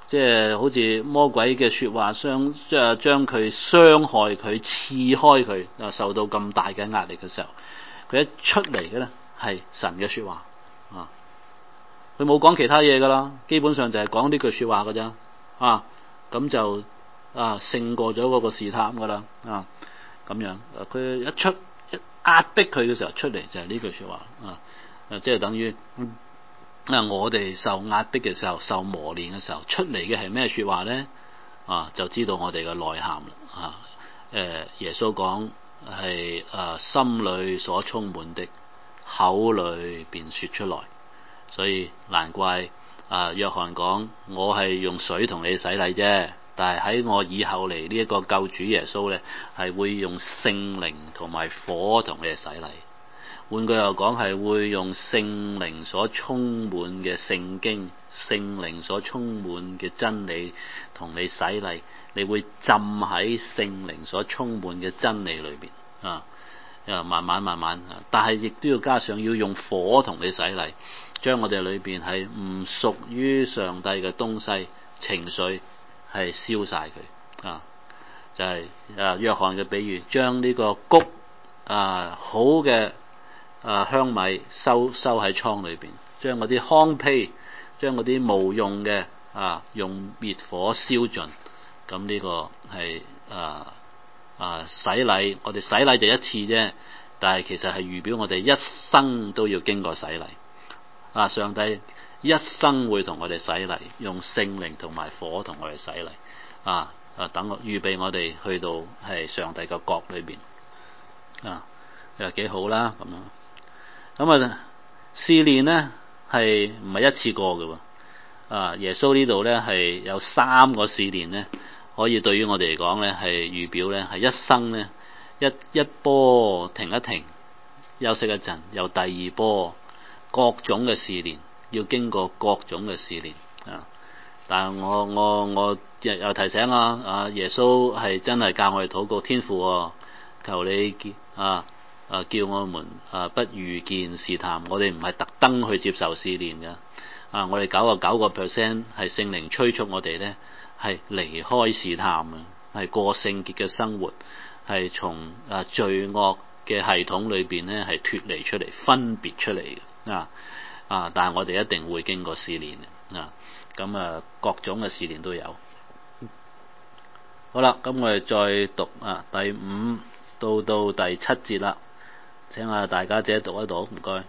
即係好似魔鬼嘅說話傷，即係將佢傷害佢、刺開佢啊，受到咁大嘅壓力嘅時候，佢一出嚟嘅咧係神嘅說話啊，佢冇講其他嘢噶啦，基本上就係講呢句說話噶咋啊，咁就啊勝過咗嗰個試探噶啦啊，咁樣佢一出一壓迫佢嘅時候出嚟就係呢句說話啊，啊即係等於。嗯啊！我哋受壓迫嘅時候，受磨練嘅時候，出嚟嘅係咩說話咧？啊，就知道我哋嘅內涵啦。啊，誒，耶穌講係誒心裏所充滿的，口裏便說出來。所以難怪啊，約翰講我係用水同你洗禮啫，但係喺我以後嚟呢一個救主耶穌咧，係會用聖靈同埋火同你洗禮。換句又講，係會用聖靈所充滿嘅聖經、聖靈所充滿嘅真理同你洗禮，你會浸喺聖靈所充滿嘅真理裏邊啊！啊，慢慢慢慢，但係亦都要加上要用火同你洗禮，將我哋裏邊係唔屬於上帝嘅東西、情緒係燒晒佢啊！就係、是、啊約翰嘅比喻，將呢個谷啊好嘅。啊香米收收喺倉裏邊，將嗰啲糠秕，將嗰啲冇用嘅啊用滅火燒盡。咁呢個係啊啊洗禮，我哋洗禮就一次啫，但係其實係預表我哋一生都要經過洗禮。啊，上帝一生會同我哋洗禮，用聖靈同埋火同我哋洗禮。啊啊，等我預備我哋去到係上帝嘅國裏邊。啊，又幾好啦咁樣。咁啊，試煉咧係唔係一次過嘅喎？啊，耶穌呢度咧係有三個試煉咧，可以對於我哋嚟講咧係預表咧係一生咧一一波停一停，休息一陣，有第二波各種嘅試煉，要經過各種嘅試煉啊！但係我我我又提醒啊，啊耶穌係真係教我哋禱告天父喎，求你見啊！啊！叫我們啊不遇見試探，我哋唔係特登去接受試煉嘅。啊！我哋九啊九個 percent 係聖靈催促我哋咧，係離開試探嘅，係過聖潔嘅生活，係從啊罪惡嘅系統裏邊咧係脫離出嚟、分別出嚟嘅。啊啊！但係我哋一定會經過試煉嘅。啊咁啊，各種嘅試煉都有。好啦，咁我哋再讀啊第五到到第七節啦。請下大家姐讀一讀，唔該。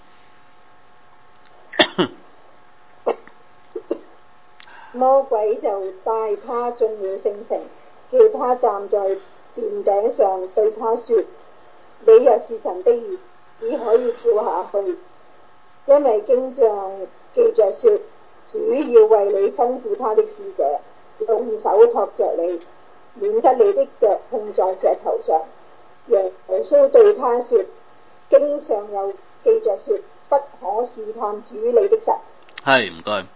魔鬼就帶他進了聖城，叫他站在殿頂上，對他說：你若是神的兒，只可以跳下去，因為經上記着說，主要為你吩咐他的使者，用手托着你，免得你的腳碰在石頭上。耶穌對他說：經上又記着說，不可試探主你的神。 係，唔該。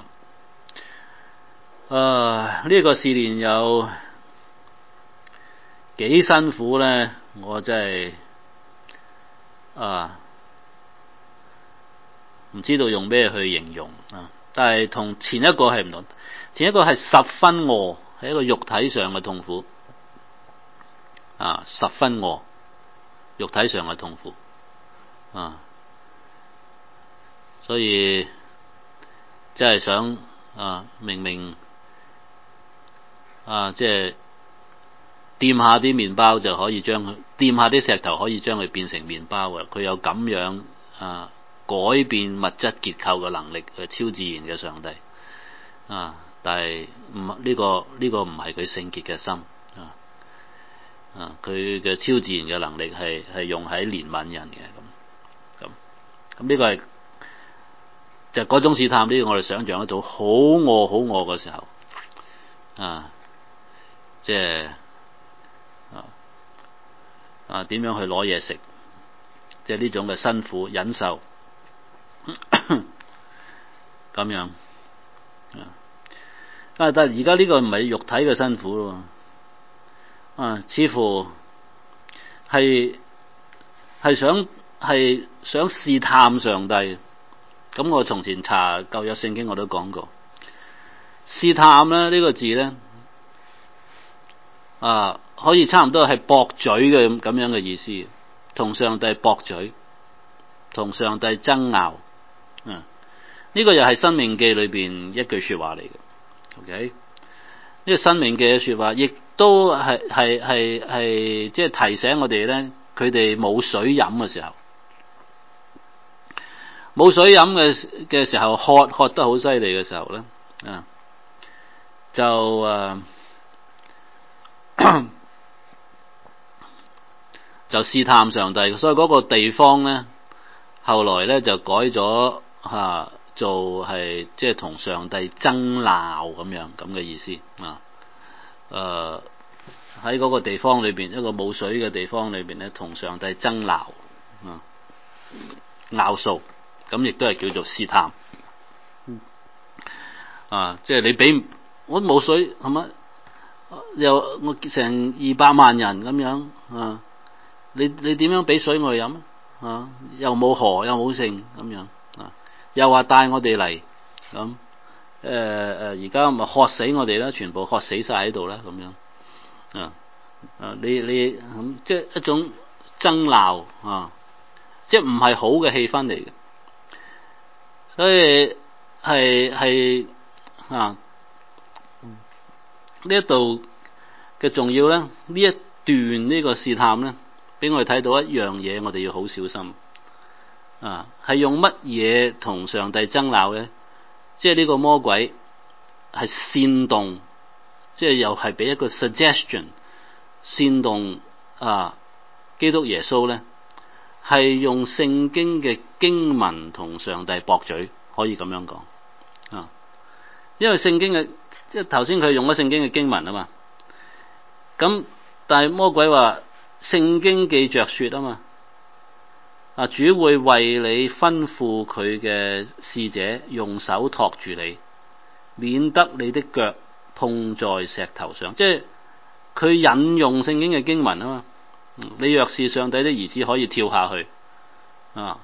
啊，呢、這個試煉有幾辛苦咧？我真係啊，唔知道用咩去形容啊。但係同前一個係唔同，前一個係十分餓，係一個肉體上嘅痛苦啊，十分餓，肉體上嘅痛苦。啊，所以即係想啊，明明啊，即係掂下啲麵包就可以將佢掂下啲石頭可以將佢變成麵包嘅，佢有咁樣啊改變物質結構嘅能力，係超自然嘅上帝啊！但係唔呢個呢、這個唔係佢聖潔嘅心啊啊！佢嘅超自然嘅能力係係用喺憐憫人嘅咁。咁呢個係就嗰、是、種試探，呢個我哋想象得到，好餓好餓嘅時候，啊，即係啊啊點樣去攞嘢食，即係呢種嘅辛苦忍受，咁樣啊。但係而家呢個唔係肉體嘅辛苦咯，啊，似乎係係想。係想試探上帝，咁我從前查舊約聖經我都講過， 試探咧呢、這個字咧，啊可以差唔多係駁嘴嘅咁樣嘅意思，同上帝駁嘴，同上帝爭拗。嗯，呢、這個又係申命記裏邊一句說話嚟嘅。OK， 呢個申命記嘅說話，亦都係係係係即係提醒我哋咧，佢哋冇水飲嘅時候。冇水飲嘅嘅時候，渴渴得好犀利嘅時候咧，啊，就誒、啊、就試探上帝，所以嗰個地方咧，後來咧就改咗吓、啊、做係即係同上帝爭鬧咁樣咁嘅意思啊。誒喺嗰個地方裏邊，一個冇水嘅地方裏邊咧，同上帝爭鬧啊，拗數。咁亦都係叫做試探，啊！即係你俾我冇水係咪？又我成二百萬人咁樣啊！你你點樣俾水我飲啊？又冇河又冇剩咁樣啊！又話帶我哋嚟咁誒誒，而家咪渴死我哋啦！全部渴死晒喺度啦咁樣啊啊！你你咁即係一種爭鬧啊！即係唔係好嘅氣氛嚟嘅。所以係係啊呢一度嘅重要咧，呢一段呢個試探咧，俾我哋睇到一樣嘢，我哋要好小心啊！係用乜嘢同上帝爭拗咧？即係呢個魔鬼係煽動，即係又係俾一個 suggestion 煽動啊！基督耶穌咧。係用聖經嘅經文同上帝駁嘴，可以咁樣講啊！因為聖經嘅即係頭先佢用咗聖經嘅經文啊嘛，咁但係魔鬼話聖經記着說啊嘛，啊主會為你吩咐佢嘅使者用手托住你，免得你的腳碰在石頭上，即係佢引用聖經嘅經文啊嘛。你若是上帝的兒子，可以跳下去啊！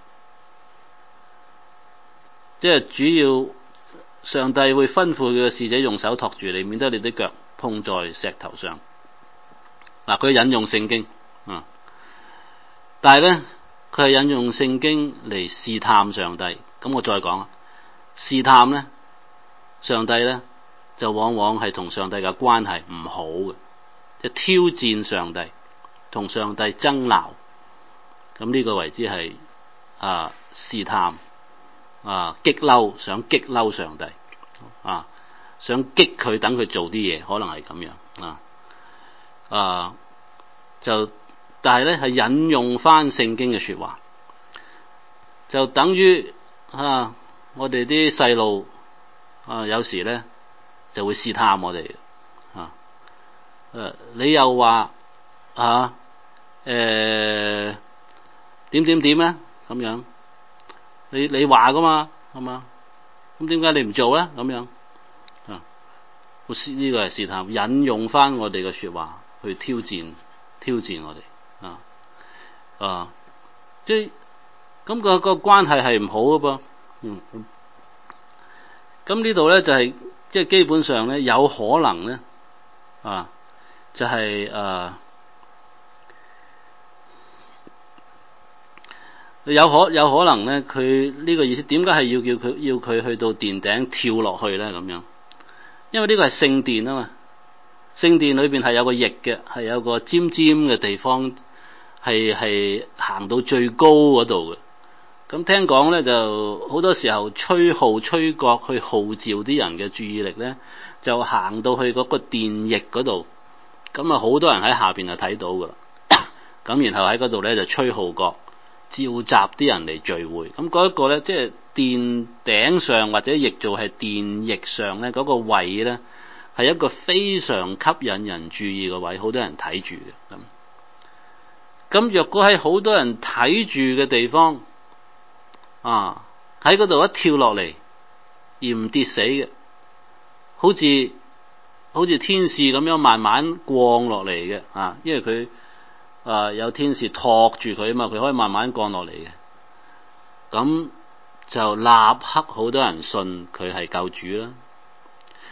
即係主要上帝會吩咐佢嘅使者用手托住你，免得你的腳碰在石頭上。嗱、啊，佢引用聖經啊，但係咧佢係引用聖經嚟試探上帝。咁我再講啊，試探咧，上帝咧就往往係同上帝嘅關係唔好嘅，即係挑戰上帝。同上帝爭鬧，咁呢個為之係啊試探啊激嬲，想激嬲上帝啊，想激佢等佢做啲嘢，可能係咁樣啊啊就，但係咧係引用翻聖經嘅說話，就等於啊我哋啲細路啊有時咧就會試探我哋啊，誒你又話啊誒點點點咧咁樣，你你話噶嘛係嘛？咁點解你唔做咧？咁樣啊？呢個係試探，引用翻我哋嘅說話去挑戰挑戰我哋啊啊！即係咁個個關係係唔好嘅噃，嗯。咁呢度咧就係即係基本上咧有可能咧啊，就係、是、誒。啊有可有可能咧，佢呢個意思點解係要叫佢要佢去到殿頂跳落去咧？咁樣，因為呢個係聖殿啊嘛，聖殿裏邊係有個翼嘅，係有個尖尖嘅地方，係係行到最高嗰度嘅。咁聽講咧，就好多時候吹號吹角去號召啲人嘅注意力咧，就行到去嗰個殿翼嗰度，咁啊好多人喺下邊就睇到噶啦。咁然後喺嗰度咧就吹號角。召集啲人嚟聚會，咁嗰一個咧，即係殿頂上或者譯做係殿翼上咧，嗰個位咧係一個非常吸引人注意嘅位，好多人睇住嘅。咁咁若果喺好多人睇住嘅地方啊，喺嗰度一跳落嚟而唔跌死嘅，好似好似天使咁樣慢慢降落嚟嘅啊，因為佢。啊！有天使托住佢啊嘛，佢可以慢慢降落嚟嘅。咁就立刻好多人信佢係救主啦。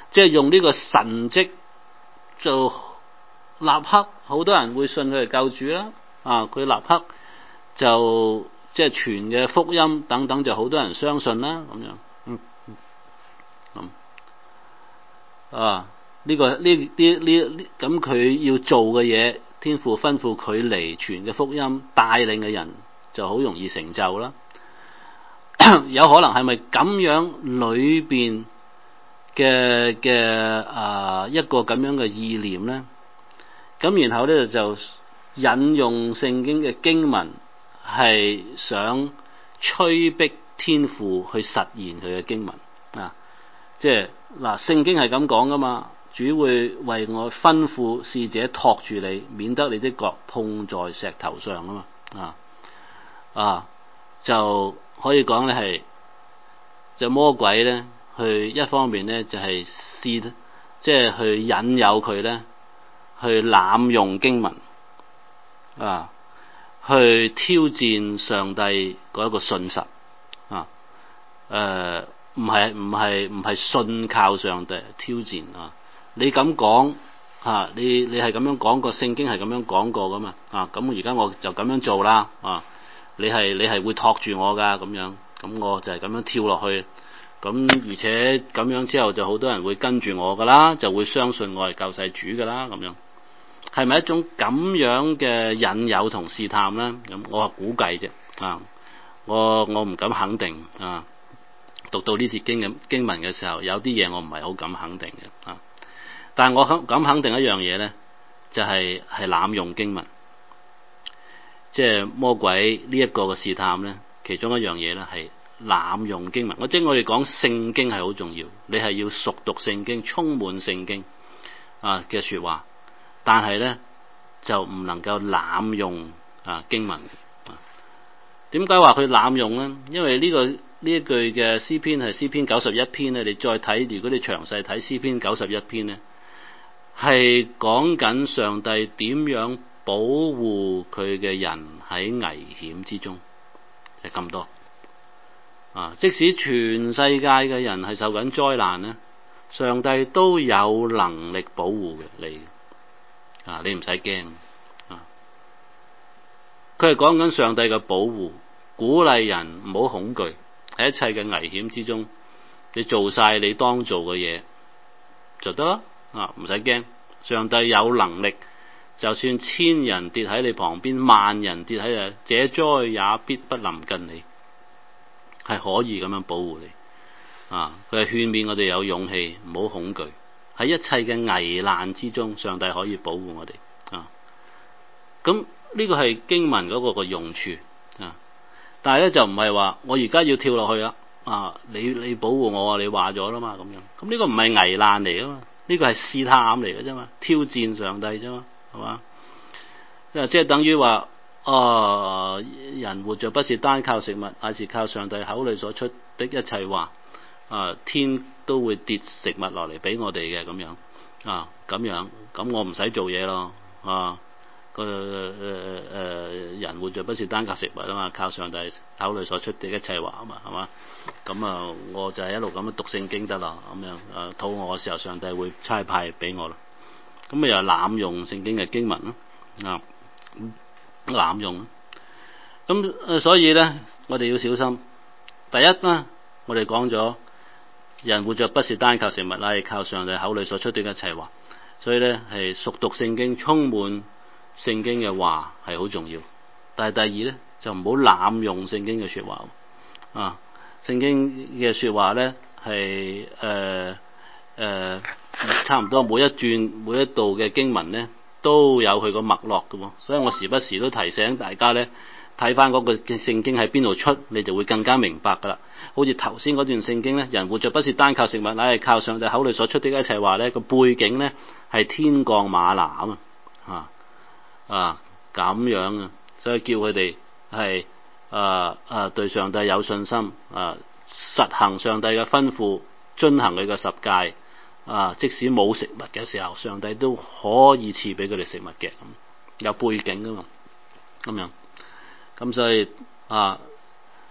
即係用呢個神蹟就立刻好多人會信佢係救主啦。啊，佢立刻就即係傳嘅福音等等，就好多人相信啦。咁樣，嗯，咁、嗯、啊，呢、這個呢啲呢咁佢要做嘅嘢，天父吩咐佢嚟傳嘅福音，帶領嘅人就好容易成就啦。有可能係咪咁樣裏邊嘅嘅啊一個咁樣嘅意念咧？咁然後咧就引用聖經嘅經文，係想催逼天父去實現佢嘅經文啊！即係嗱，聖經係咁講噶嘛，主會為我吩咐使者托住你，免得你的腳碰在石頭上啊嘛啊啊！就可以講咧係，就魔鬼咧去一方面咧就係試，即係去引誘佢咧去濫用經文啊，去挑戰上帝嗰一個信實啊，誒唔係唔係唔係信靠上帝挑戰啊！你咁講啊，你你係咁樣講過，聖經係咁樣講過噶嘛啊！咁而家我就咁樣做啦啊！你係你係會托住我噶咁樣，咁我就係咁樣跳落去，咁而且咁樣之後就好多人會跟住我噶啦，就會相信我係救世主噶啦咁樣，係咪一種咁樣嘅引誘同試探咧？咁我係估計啫啊，我我唔敢肯定啊。讀到呢節經嘅經文嘅時候，有啲嘢我唔係好敢肯定嘅啊，但係我肯敢肯定一樣嘢咧，就係係濫用經文。即係魔鬼呢一個嘅試探咧，其中一樣嘢咧係濫用經文。我即係我哋講聖經係好重要，你係要熟讀聖經，充滿聖經啊嘅說話，但係咧就唔能夠濫用啊經文。點解話佢濫用咧？因為呢、這個呢一句嘅詩篇係詩篇九十一篇咧，你再睇，如果你詳細睇詩篇九十一篇咧，係講緊上帝點樣保護佢嘅人喺危險之中，係咁多啊！即使全世界嘅人係受緊災難咧，上帝都有能力保護嘅你啊！你唔使驚啊！佢係講緊上帝嘅保護，鼓勵人唔好恐懼，喺一切嘅危險之中，你做晒你當做嘅嘢就得啦啊！唔使驚，上帝有能力。就算千人跌喺你旁邊，萬人跌喺你，這災也必不臨近你，係可以咁樣保護你啊！佢係勸勉我哋有勇氣，唔好恐懼，喺一切嘅危難之中，上帝可以保護我哋啊！咁呢個係經文嗰個個用處啊，但係咧就唔係話我而家要跳落去啦啊！你你保護我啊！你話咗啦嘛咁樣，咁呢個唔係危難嚟噶嘛，呢個係試探嚟嘅啫嘛，挑戰上帝啫嘛。係嘛？即係等於話，哦，人活着不是單靠食物，乃是靠上帝口裏所出的一切話。啊，天都會跌食物落嚟俾我哋嘅咁樣啊，咁樣咁我唔使做嘢咯啊。個誒誒人活着不是單靠食物啊嘛，靠上帝口裏所出的一切話啊嘛，係嘛？咁啊，我就係一路咁樣讀聖經得啦，咁樣啊，肚餓嘅時候，上帝會差派俾我啦。咁咪又濫用聖經嘅經文咯啊，濫用。咁所以咧，我哋要小心。第一咧，我哋講咗人活着不是單靠食物，乃係靠上帝口裏所出的一切話。所以咧，係熟讀聖經，充滿聖經嘅話係好重要。但係第二咧，就唔好濫用聖經嘅說話啊。聖經嘅說話咧係誒誒。差唔多每一轉每一度嘅經文咧都有佢個脈絡嘅喎，所以我時不時都提醒大家咧睇翻嗰個聖經喺邊度出，你就會更加明白噶啦。好似頭先嗰段聖經咧，人活着不是單靠食物，乃係靠上帝口裏所出的一切話咧，個背景咧係天降嗎哪啊嘛啊啊咁樣啊，所以叫佢哋係啊啊對上帝有信心啊，實行上帝嘅吩咐，遵行佢嘅十誡。啊！即使冇食物嘅時候，上帝都可以賜俾佢哋食物嘅，咁有背景噶嘛，咁樣咁所以啊，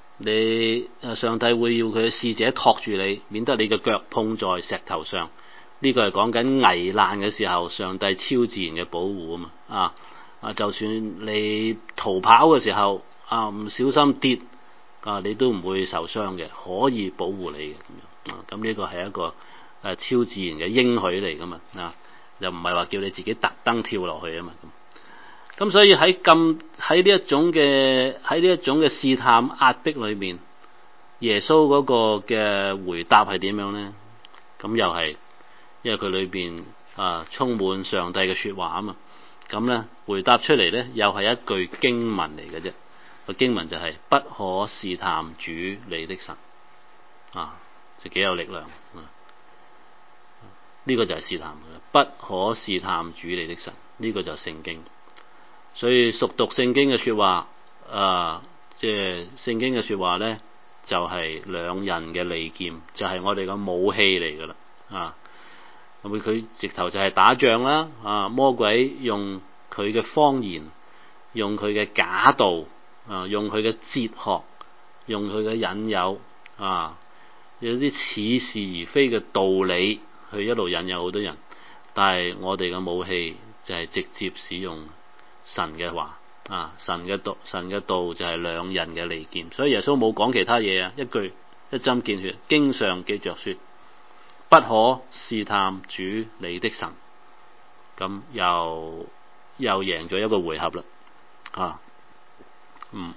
你上帝會要佢嘅使者托住你，免得你嘅腳碰在石頭上呢個係講緊危難嘅時候，上帝超自然嘅保護啊嘛，啊啊，就算你逃跑嘅時候啊，唔小心跌啊，你都唔會受傷嘅，可以保護你嘅咁樣啊。咁呢個係一個誒超自然嘅應許嚟噶嘛，啊，又唔係話叫你自己特登跳落去啊嘛。咁咁所以喺咁喺呢一種嘅喺呢一種嘅試探壓迫裏面，耶穌嗰個嘅回答係點樣咧？咁又係。因為佢裏邊啊充滿上帝嘅說話啊嘛，咁咧回答出嚟咧又係一句經文嚟嘅啫。個經文就係、是、不可試探主你的神啊，就幾有力量。呢、啊這個就係試探，不可試探主你的神，呢、這個就係聖經。所以熟讀聖經嘅說話啊，即係聖經嘅說話咧，就係、是、兩刃嘅利劍，就係、是、我哋嘅武器嚟噶啦啊。咁佢直頭就係打仗啦，啊，魔鬼用佢嘅謊言，用佢嘅假道，啊，用佢嘅哲學，用佢嘅引誘，啊，有啲似是而非嘅道理，去一路引誘好多人。但係我哋嘅武器就係直接使用神嘅話，啊，神嘅道，神嘅道就係兩刃嘅利劍。所以耶穌冇講其他嘢啊，一句一針見血，經上記着說。不可試探主你的神，咁又又贏咗一個回合啦，啊，嗯，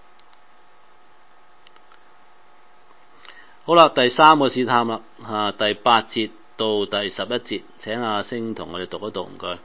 好啦，第三個試探啦，啊，第八節到第十一節，請阿星同我哋讀一讀，唔該。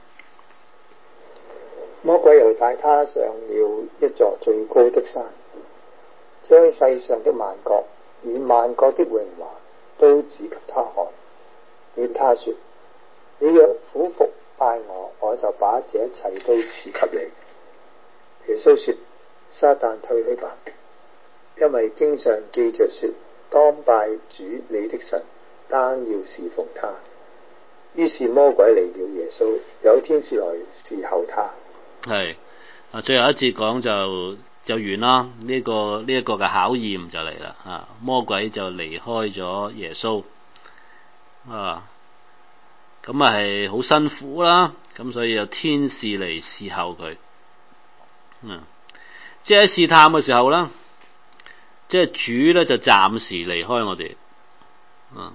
魔鬼又帶他上了一座最高的山，將世上的萬國與萬國的榮華都指給他看。對他說：你若俯伏拜我，我就把這一切都賜給你。耶穌說：撒旦退去吧，因為經上記着說，當拜主你的神，單要侍奉他。於是魔鬼離了耶穌，有天使來侍候他。 係啊，最後一節講就就完啦。呢、這個呢一、這個嘅考驗就嚟啦。啊，魔鬼就離開咗耶穌。啊，咁啊係好辛苦啦，咁所以有天使嚟侍候佢。嗯，即係喺試探嘅時候啦，即係主咧就暫時離開我哋。嗯，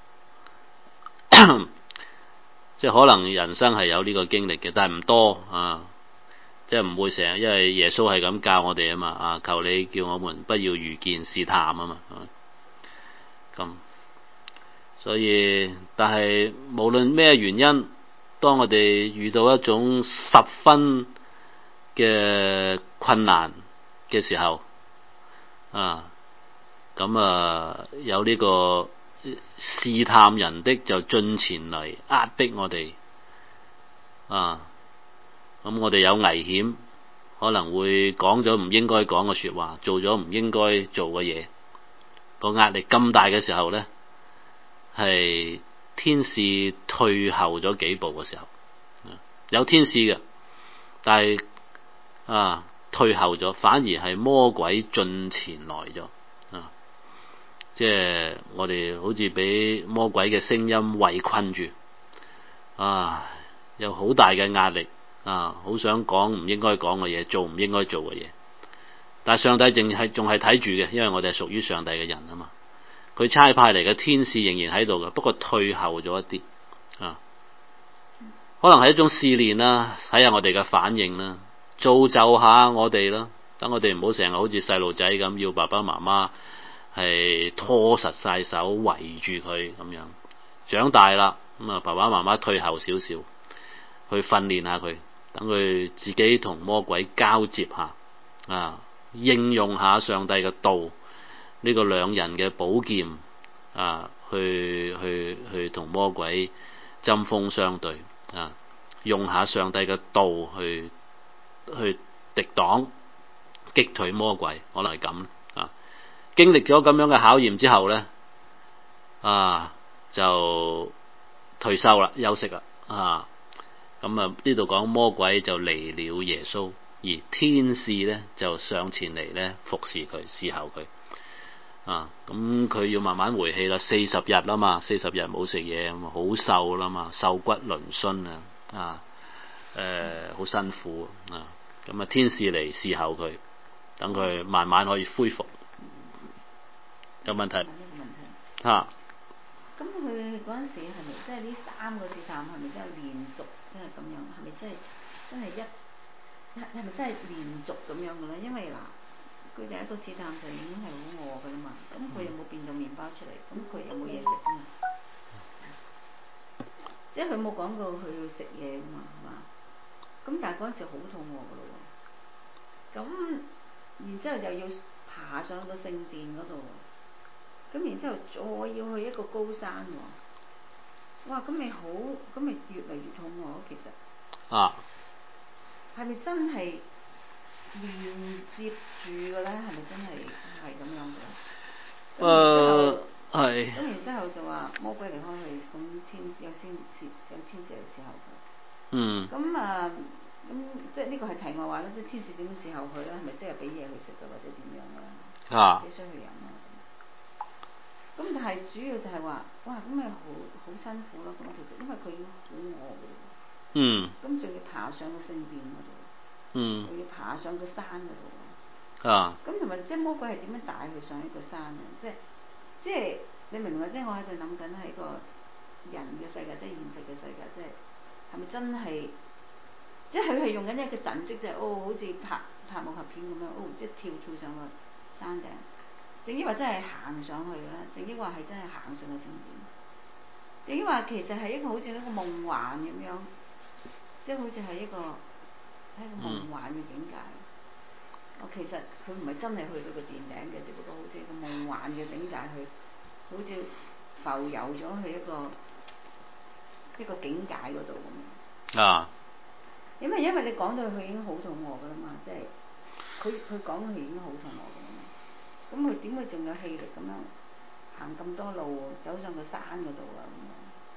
即係可能人生係有呢個經歷嘅，但係唔多啊，即係唔會成日，因為耶穌係咁教我哋啊嘛。啊，求你叫我們不要遇見試探啊嘛。咁、啊。所以，但係無論咩原因，當我哋遇到一種十分嘅困難嘅時候，啊，咁啊有呢個試探人的就進前嚟壓迫我哋，啊，咁我哋有危險，可能會講咗唔應該講嘅說話，做咗唔應該做嘅嘢，個壓力咁大嘅時候咧。係天使退後咗幾步嘅時候，有天使嘅，但係啊退後咗，反而係魔鬼進前來咗啊！即係我哋好似俾魔鬼嘅聲音圍困住啊，有好大嘅壓力啊，好想講唔應該講嘅嘢，做唔應該做嘅嘢，但係上帝淨係仲係睇住嘅，因為我哋係屬於上帝嘅人啊嘛。佢差派嚟嘅天使仍然喺度嘅，不過退後咗一啲啊，可能係一種試煉啦，睇下我哋嘅反應啦，造就下我哋啦，等我哋唔好成日好似細路仔咁，要爸爸媽媽係拖實晒手圍住佢咁樣。長大啦，咁啊爸爸媽媽退後少少，去訓練下佢，等佢自己同魔鬼交接下啊，應用下上帝嘅道。呢個兩人嘅寶劍啊，去去去同魔鬼針鋒相對啊，用下上帝嘅道去去敵擋擊退魔鬼，可能係咁啊。經歷咗咁樣嘅考驗之後咧，啊就退休啦，休息啦啊。咁啊呢度講魔鬼就離了耶穌，而天使咧就上前嚟咧服侍佢，侍候佢。 啊，咁佢要慢慢回氣啦，四十日啦嘛，四十日冇食嘢，咁好瘦啦嘛，瘦骨嶙峋啊，啊，誒好辛苦啊，咁啊天使嚟侍候佢，等佢慢慢可以恢復。有問題？ 問一個問題。 嚇。 咁佢嗰陣時係咪即係呢三個試探係咪真係連續，即係咁樣？係咪真係真係一係係咪真係連續咁樣嘅咧？因為嗱，佢第一個試探就已經係好餓嘅啦嘛，咁佢有冇變到麵包出嚟？咁佢有冇嘢食㗎嘛？即係佢冇講過佢要食嘢㗎嘛，係嘛？咁但係嗰陣時好肚餓㗎咯喎，咁然之後又要爬上個聖殿嗰度。咁然之後再要去一個高山喎，哇！咁咪好，咁咪越嚟越肚餓其實。啊。係咪真係連接住嘅咧？係咪真係係咁樣嘅？誒係。咁然之後就話魔鬼離開佢，咁天有天使有天使嚟侍候佢。嗯。咁啊，咁即係呢個係題外話啦，即係天使點樣侍候佢咧？係咪即係俾嘢佢食嘅，或者點樣咧？啊。俾水佢飲啊？咁但係主要就係話，哇！咁咪好好辛苦咯。咁其實因為佢已經好餓嘅。嗯。咁仲要爬上個聖殿嗰度。嗯。仲要爬上個山嗰度。啊。咁同埋即係魔鬼係點樣帶佢上一個山嘅？即係即係你明唔明啊？即係我喺度諗緊係一個人嘅世界，即係現實嘅世界，即係係咪真係？即係佢係用緊一個神蹟，就係、是、哦，好似拍拍武俠片咁樣，哦，一跳跳上個山頂。定抑或真係行上去啦？定抑或係真係行上個聖殿？定抑或其實係一個好似一個夢幻咁樣，即係好似係一個係一個夢幻嘅境界。我、嗯、其實佢唔係真係去到個殿頂嘅，只不過好似一個夢幻嘅境界去，好似浮遊咗去一個一個境界嗰度咁。啊！因為因為你講到佢已經好肚餓㗎啦嘛，即係佢佢講佢已經好肚餓㗎啦嘛。咁佢點會仲有氣力咁樣行咁多路走上個山嗰度啊？咁樣，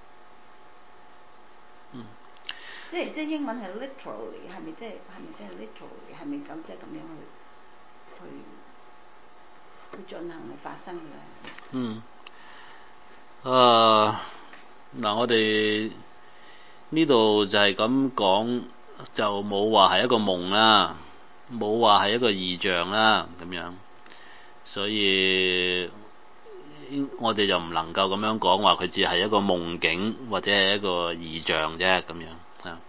嗯，即係即係英文係 literally 係咪即係係咪即係 literally 係咪咁即係咁樣去去去進行去發生嘅咧？嗯， 啊嗱，我哋呢度就係咁講，就冇話係一個夢啦，冇話係一個異象啦，咁樣。所以我哋就唔能夠咁樣講話佢只係一個夢境或者係一個異象啫咁樣啊。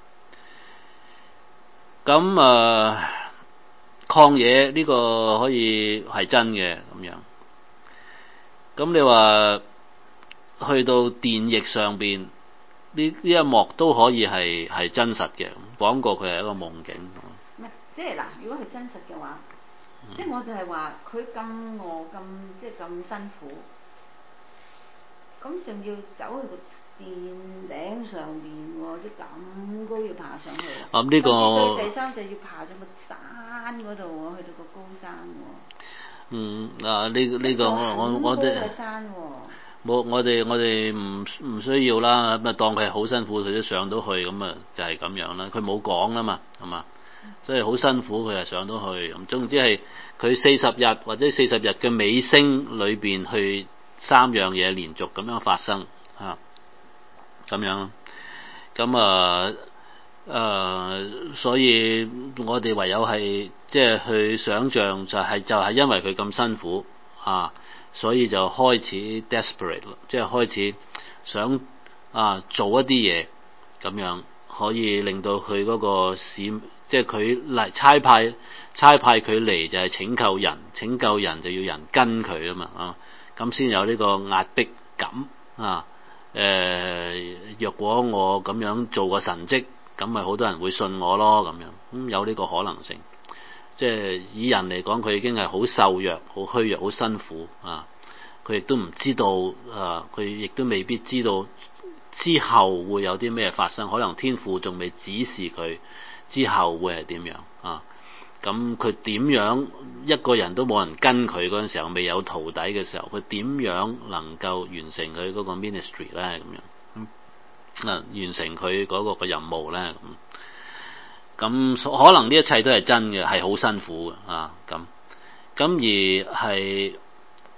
咁啊，曠野呢個可以係真嘅咁樣。咁你話去到電翼上邊呢呢一幕都可以係係真實嘅，講過佢係一個夢境。 唔係，即係嗱，如果係真實嘅話。即係我就係話佢咁餓咁即係咁辛苦，咁仲要走去個殿頂上邊喎，即係咁高要爬上去。咁呢、嗯這個第三就要爬上個山嗰度喎，去到個高山喎。嗯啊，呢、這、呢個我我我哋冇我哋我哋唔唔需要啦，咁啊當佢係好辛苦，佢都上到去，咁啊就係咁樣啦。佢冇講啦嘛，係嘛？所以好辛苦，佢係上到去咁。總之係佢四十日或者四十日嘅尾聲裏邊，去三樣嘢連續咁樣發生嚇，咁樣。咁啊誒，所以我哋唯有係即係去想像，就係就係因為佢咁辛苦啊，所以就開始 desperate 咯，即係開始想啊做一啲嘢咁樣，可以令到佢嗰個使。即係佢嚟差派差派佢嚟就係拯救人，拯救人就要人跟佢啊嘛啊，咁先有呢個壓迫感啊。誒、呃，若果我咁樣做個神蹟，咁咪好多人會信我咯咁樣，咁、嗯、有呢個可能性。即係以人嚟講，佢已經係好瘦弱、好虛弱、好辛苦啊。佢亦都唔知道啊，佢亦都未必知道之後會有啲咩發生，可能天父仲未指示佢。之後會係點樣啊？咁佢點樣一個人都冇人跟佢嗰陣時候，未有徒弟嘅時候，佢點樣能夠完成佢嗰個 ministry 咧？咁樣，嗯，啊，完成佢嗰個嘅任務咧？咁，咁可能呢一切都係真嘅，係好辛苦嘅啊！咁，咁而係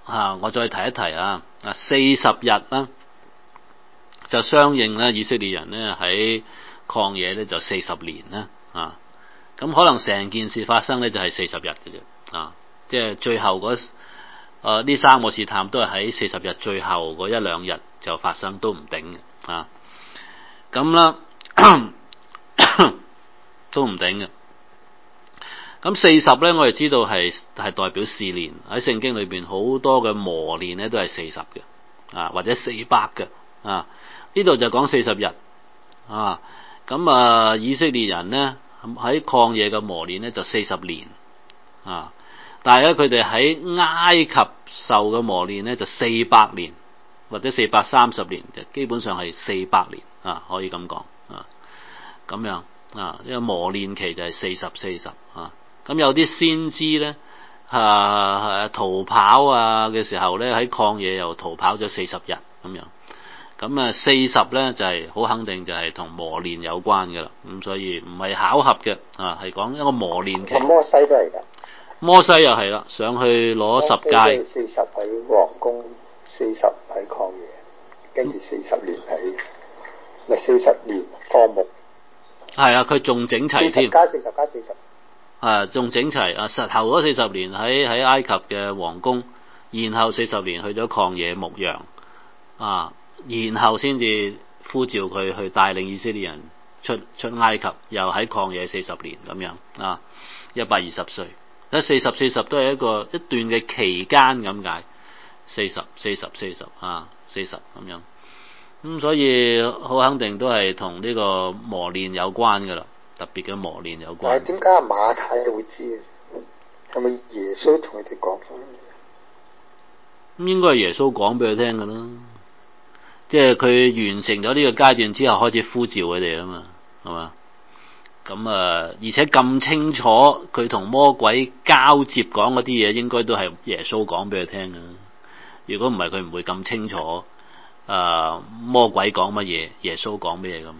啊，我再提一提啊，啊四十日啦，就相應咧以色列人咧喺曠野咧就四十年啦，啊，咁可能成件事發生咧就係四十日嘅啫，啊，即係最後嗰誒呢三個試探都係喺四十日最後嗰一兩日就發生都唔定嘅，啊，咁啦都唔定嘅。咁四十咧，我哋知道係係代表試煉，喺聖經裏邊好多嘅磨練咧都係四十嘅，啊或者四百嘅，啊呢度就講四十日，啊咁啊以色列人咧喺曠野嘅磨練咧就四十年，啊但係咧佢哋喺埃及受嘅磨練咧就四百年或者四百三十年，就基本上係四百年，啊可以咁講，啊咁樣啊呢個磨練期就係四十四十啊。咁有啲先知咧，啊逃跑啊嘅時候咧，喺曠野又逃跑咗四十日咁樣。咁啊四十咧就係、是、好肯定就係同磨練有關嘅啦。咁所以唔係巧合嘅，啊係講一個磨練期。 摩西都係㗎。 摩西又係啦，上去攞十誡。 四十喺皇宮，四十喺曠野，跟住四十年喺咪四十年放牧。係啊，佢仲整齊添。 四十加四十加四十。 啊，仲整齊啊！實頭嗰四十年喺喺埃及嘅皇宮，然後四十年去咗曠野牧羊，啊，然後先至呼召佢去帶領以色列人出出埃及，又喺曠野四十年咁樣啊，一百二十歲。喺四十四十都係一個一段嘅期間咁解，四十四十四十啊，四十咁樣。咁所以好肯定都係同呢個磨練有關噶啦。特別嘅磨練有關。 但係點解阿馬太會知嘅？係咪耶穌同佢哋講翻嘅？ 咁應該係耶穌講俾佢聽㗎啦。即係佢完成咗呢個階段之後，開始呼召佢哋啊嘛，係嘛？咁啊，而且咁清楚，佢同魔鬼交接講嗰啲嘢，應該都係耶穌講俾佢聽㗎。如果唔係，佢唔會咁清楚。啊，魔鬼講乜嘢，耶穌講咩嘢㗎嘛？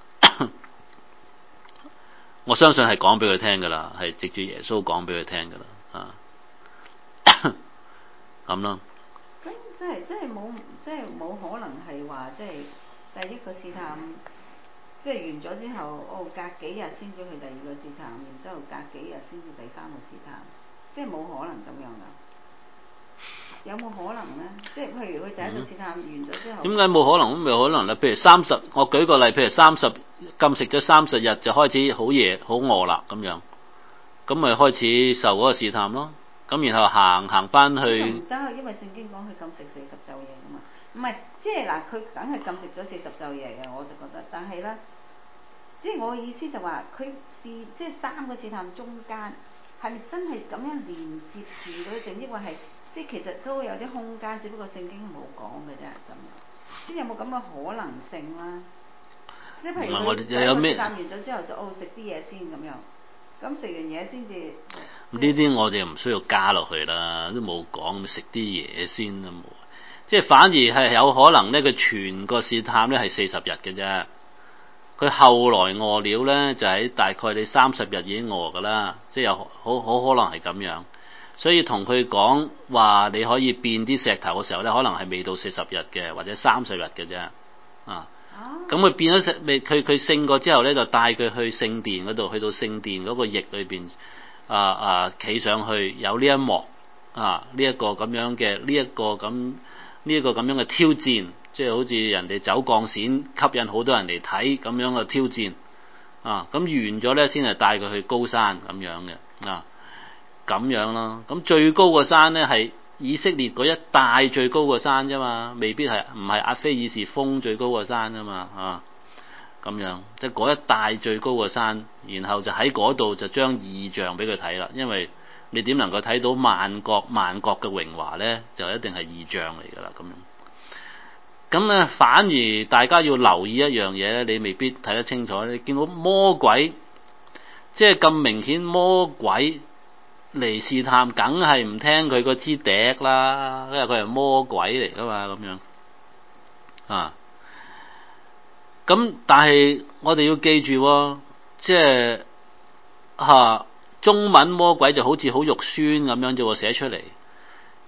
我相信係講俾佢聽噶啦，係藉住耶穌講俾佢聽噶啦，啊，咁咯。 咁即係即係冇，即係冇可能係話即係第一個試探，即係完咗之後，哦隔幾日先至去第二個試探，然之後隔幾日先至第三個試探，即係冇可能咁樣噶。有冇可能咧？即係譬如佢第一個試探完咗之後，點解冇可能？咁咪可能咧？譬如三十，我舉個例，譬如三十禁食咗三十日，就開始好夜好餓啦，咁樣，咁咪開始受嗰個試探咯。咁然後行行翻去， 唔得，因為聖經講佢禁食四十晝夜噶嘛。唔係，即係嗱，佢梗係禁食咗四十晝夜嘅，我就覺得。但係咧，即係我嘅意思就話，佢試即係三個試探中間，係咪真係咁樣連接住佢，定抑或係？即係其實都有啲空間，只不過聖經冇講嘅啫，咁。即係有冇咁嘅可能性啦？即係譬如佢第一個試探完咗之後就哦食啲嘢先咁樣，咁食完嘢先至。 呢啲我哋唔需要加落去啦，都冇講食啲嘢先都冇。即係反而係有可能咧，佢全個試探咧係四十日嘅啫。佢後來餓了咧，就喺大概你三十日已經餓噶啦，即係有好好可能係咁樣。所以同佢講話你可以變啲石頭嘅時候咧，可能係未到四十日嘅，或者三十日嘅啫。啊，咁佢變咗石，未佢佢勝過之後咧，就帶佢去聖殿嗰度，去到聖殿嗰個翼裏邊啊啊，企上去有呢一幕啊，呢一個咁樣嘅呢一個咁呢一個咁樣嘅挑戰，即係好似人哋走鋼線吸引好多人嚟睇咁樣嘅挑戰啊。咁完咗咧，先係帶佢去高山咁樣嘅啊。咁樣咯，咁最高個山咧係以色列嗰一帶最高個山啫嘛，未必係唔係阿非爾士峰最高個山啫嘛，啊咁樣，即係嗰一帶最高個山，然後就喺嗰度就將異象俾佢睇啦，因為你點能夠睇到萬國萬國嘅榮華咧，就一定係異象嚟噶啦，咁樣。咁咧反而大家要留意一樣嘢咧，你未必睇得清楚，你見到魔鬼，即係咁明顯魔鬼。嚟試探，梗係唔聽佢個支笛啦，因為佢係魔鬼嚟噶嘛，咁樣啊。咁但係我哋要記住，即係吓中文魔鬼就好似好肉酸咁樣啫，寫出嚟。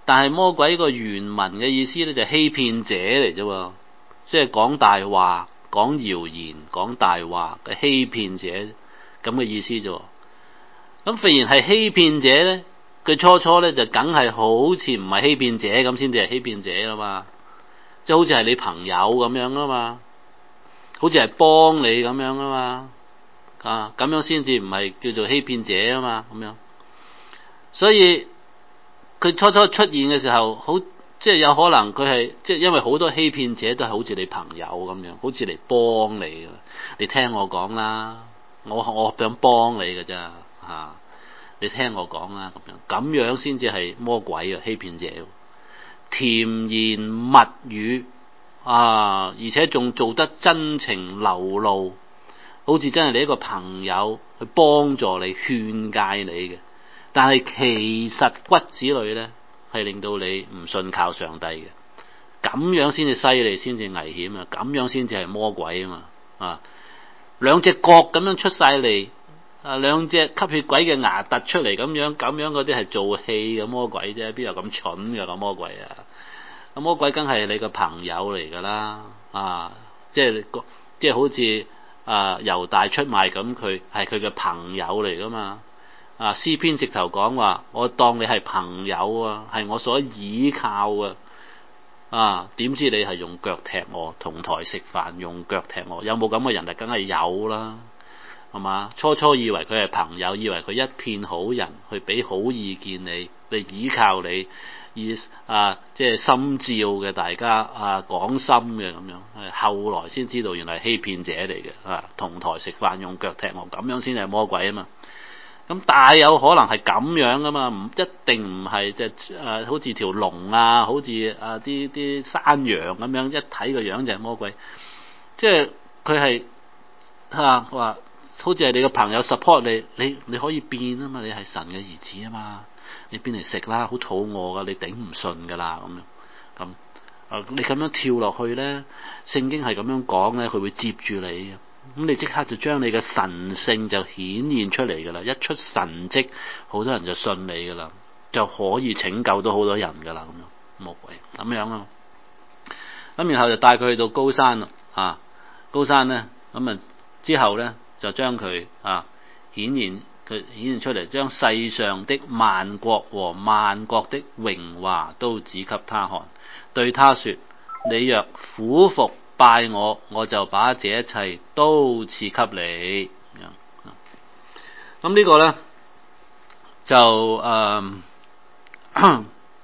但係魔鬼個原文嘅意思咧就係欺騙者嚟啫喎，即係講大話、講謠言、講大話嘅欺騙者咁嘅意思啫喎。咁既然係欺騙者咧，佢初初咧就梗係好似唔係欺騙者咁先至係欺騙者啦嘛，即係好似係你朋友咁樣啦嘛，好似係幫你咁樣啦嘛，啊咁樣先至唔係叫做欺騙者啊嘛，咁樣。所以佢初初出現嘅時候，好即係有可能佢係即係因為好多欺騙者都係好似你朋友咁樣，好似嚟幫你嘅。你聽我講啦，我我想幫你嘅咋嚇？你聽我講啦，咁樣咁樣先至係魔鬼啊，欺騙者。甜言蜜語啊，而且仲做得真情流露，好似真係你一個朋友去幫助你、勸誡你嘅。但係其實骨子裏咧係令到你唔信靠上帝嘅，咁樣先至犀利，先至危險啊！咁樣先至係魔鬼啊嘛！啊，兩隻角咁樣出晒嚟，啊兩隻吸血鬼嘅牙突出嚟咁樣，咁樣嗰啲係做戲嘅魔鬼啫，邊有咁蠢嘅個魔鬼啊？咁魔鬼梗係你個朋友嚟噶啦，啊，即係即係好似啊猶大出賣咁，佢係佢嘅朋友嚟噶嘛。啊詩篇直頭講話，我當你係朋友啊，係我所倚靠啊。啊點知你係用腳踢我，同台食飯用腳踢我，有冇咁嘅人啊？梗係有啦，係嘛？初初以為佢係朋友，以為佢一片好人，去俾好意見你，嚟倚靠你，以啊即係心照嘅，大家啊講心嘅咁樣。後來先知道原來係欺騙者嚟嘅，啊同台食飯用腳踢我，咁樣先係魔鬼啊嘛。咁大有可能係咁樣噶嘛，唔一定唔係即係誒，好似條龍啊，好似啊啲啲山羊咁樣，一睇個樣就係魔鬼。即係佢係嚇話，好似係你個朋友 support 你，你你可以變啊嘛，你係神嘅兒子啊嘛，你變嚟食啦，好肚餓噶，你頂唔順噶啦咁樣咁啊，你咁樣跳落去咧，聖經係咁樣講咧，佢會接住你嘅。咁你即刻就將你嘅神性就顯現出嚟噶啦，一出神蹟，好多人就信你噶啦，就可以拯救到好多人噶啦，咁樣魔鬼咁樣啊。咁然後就帶佢去到高山啦，啊，高山咧，咁啊之後咧就將佢啊顯現佢顯現出嚟，將世上的萬國和萬國的榮華都指給他看，對他說：你若俯伏拜我，我就把這一切都賜給你。咁呢個咧就誒、呃、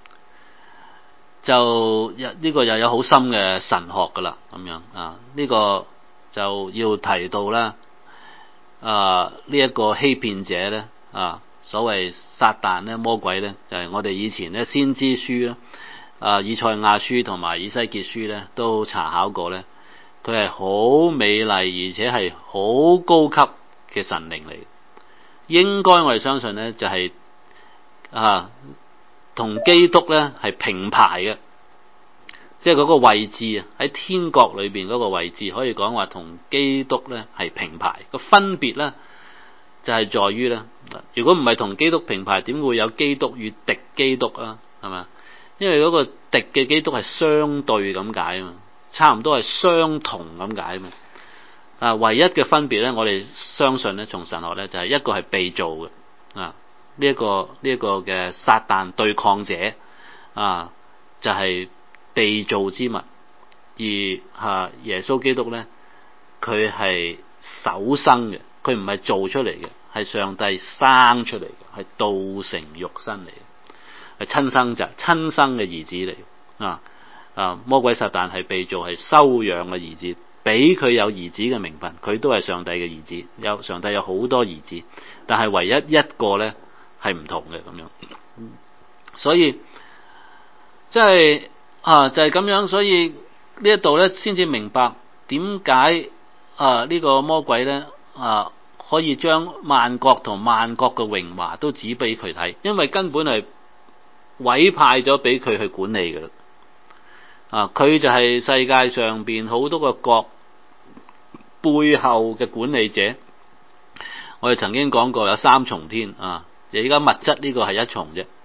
就呢、這個又有好深嘅神學噶啦，咁樣啊，呢、這個就要提到啦。啊呢一個欺騙者咧啊，所謂撒旦咧、魔鬼咧，就係、是、我哋以前咧先知書啦。啊，以賽亞書同埋以西結書咧都查考過咧，佢係好美麗而且係好高級嘅神靈嚟，應該我哋相信咧就係、是、啊同基督咧係平排嘅，即係嗰個位置啊，喺天國裏邊嗰個位置可以講話同基督咧係平排。個分別咧就係、是、在於咧，如果唔係同基督平排，點會有基督與敵基督啊？係嘛？因為嗰個敵嘅基督係相對咁解啊嘛，差唔多係相同咁解啊嘛。啊，唯一嘅分別咧，我哋相信咧，從神學咧就係、是、一個係被造嘅啊，呢、這、一個呢一、這個嘅撒旦對抗者啊，就係、是、被造之物，而吓、啊、耶穌基督咧，佢係首生嘅，佢唔係做出嚟嘅，係上帝生出嚟嘅，係道成肉身嚟嘅。係親生就親生嘅兒子嚟啊！啊，魔鬼撒旦係被造係收養嘅兒子，俾佢有兒子嘅名分，佢都係上帝嘅兒子。有上帝有好多兒子，但係唯一一個咧係唔同嘅咁樣。所以即係啊，就係、是、咁樣。所以呢一度咧，先至明白點解啊呢、這個魔鬼咧啊可以將萬國同萬國嘅榮華都指俾佢睇，因為根本係委派咗俾佢去管理嘅啦，啊，佢就係世界上邊好多個國背後嘅管理者。我哋曾經講過有三重天啊，而家物質呢個係一重啫，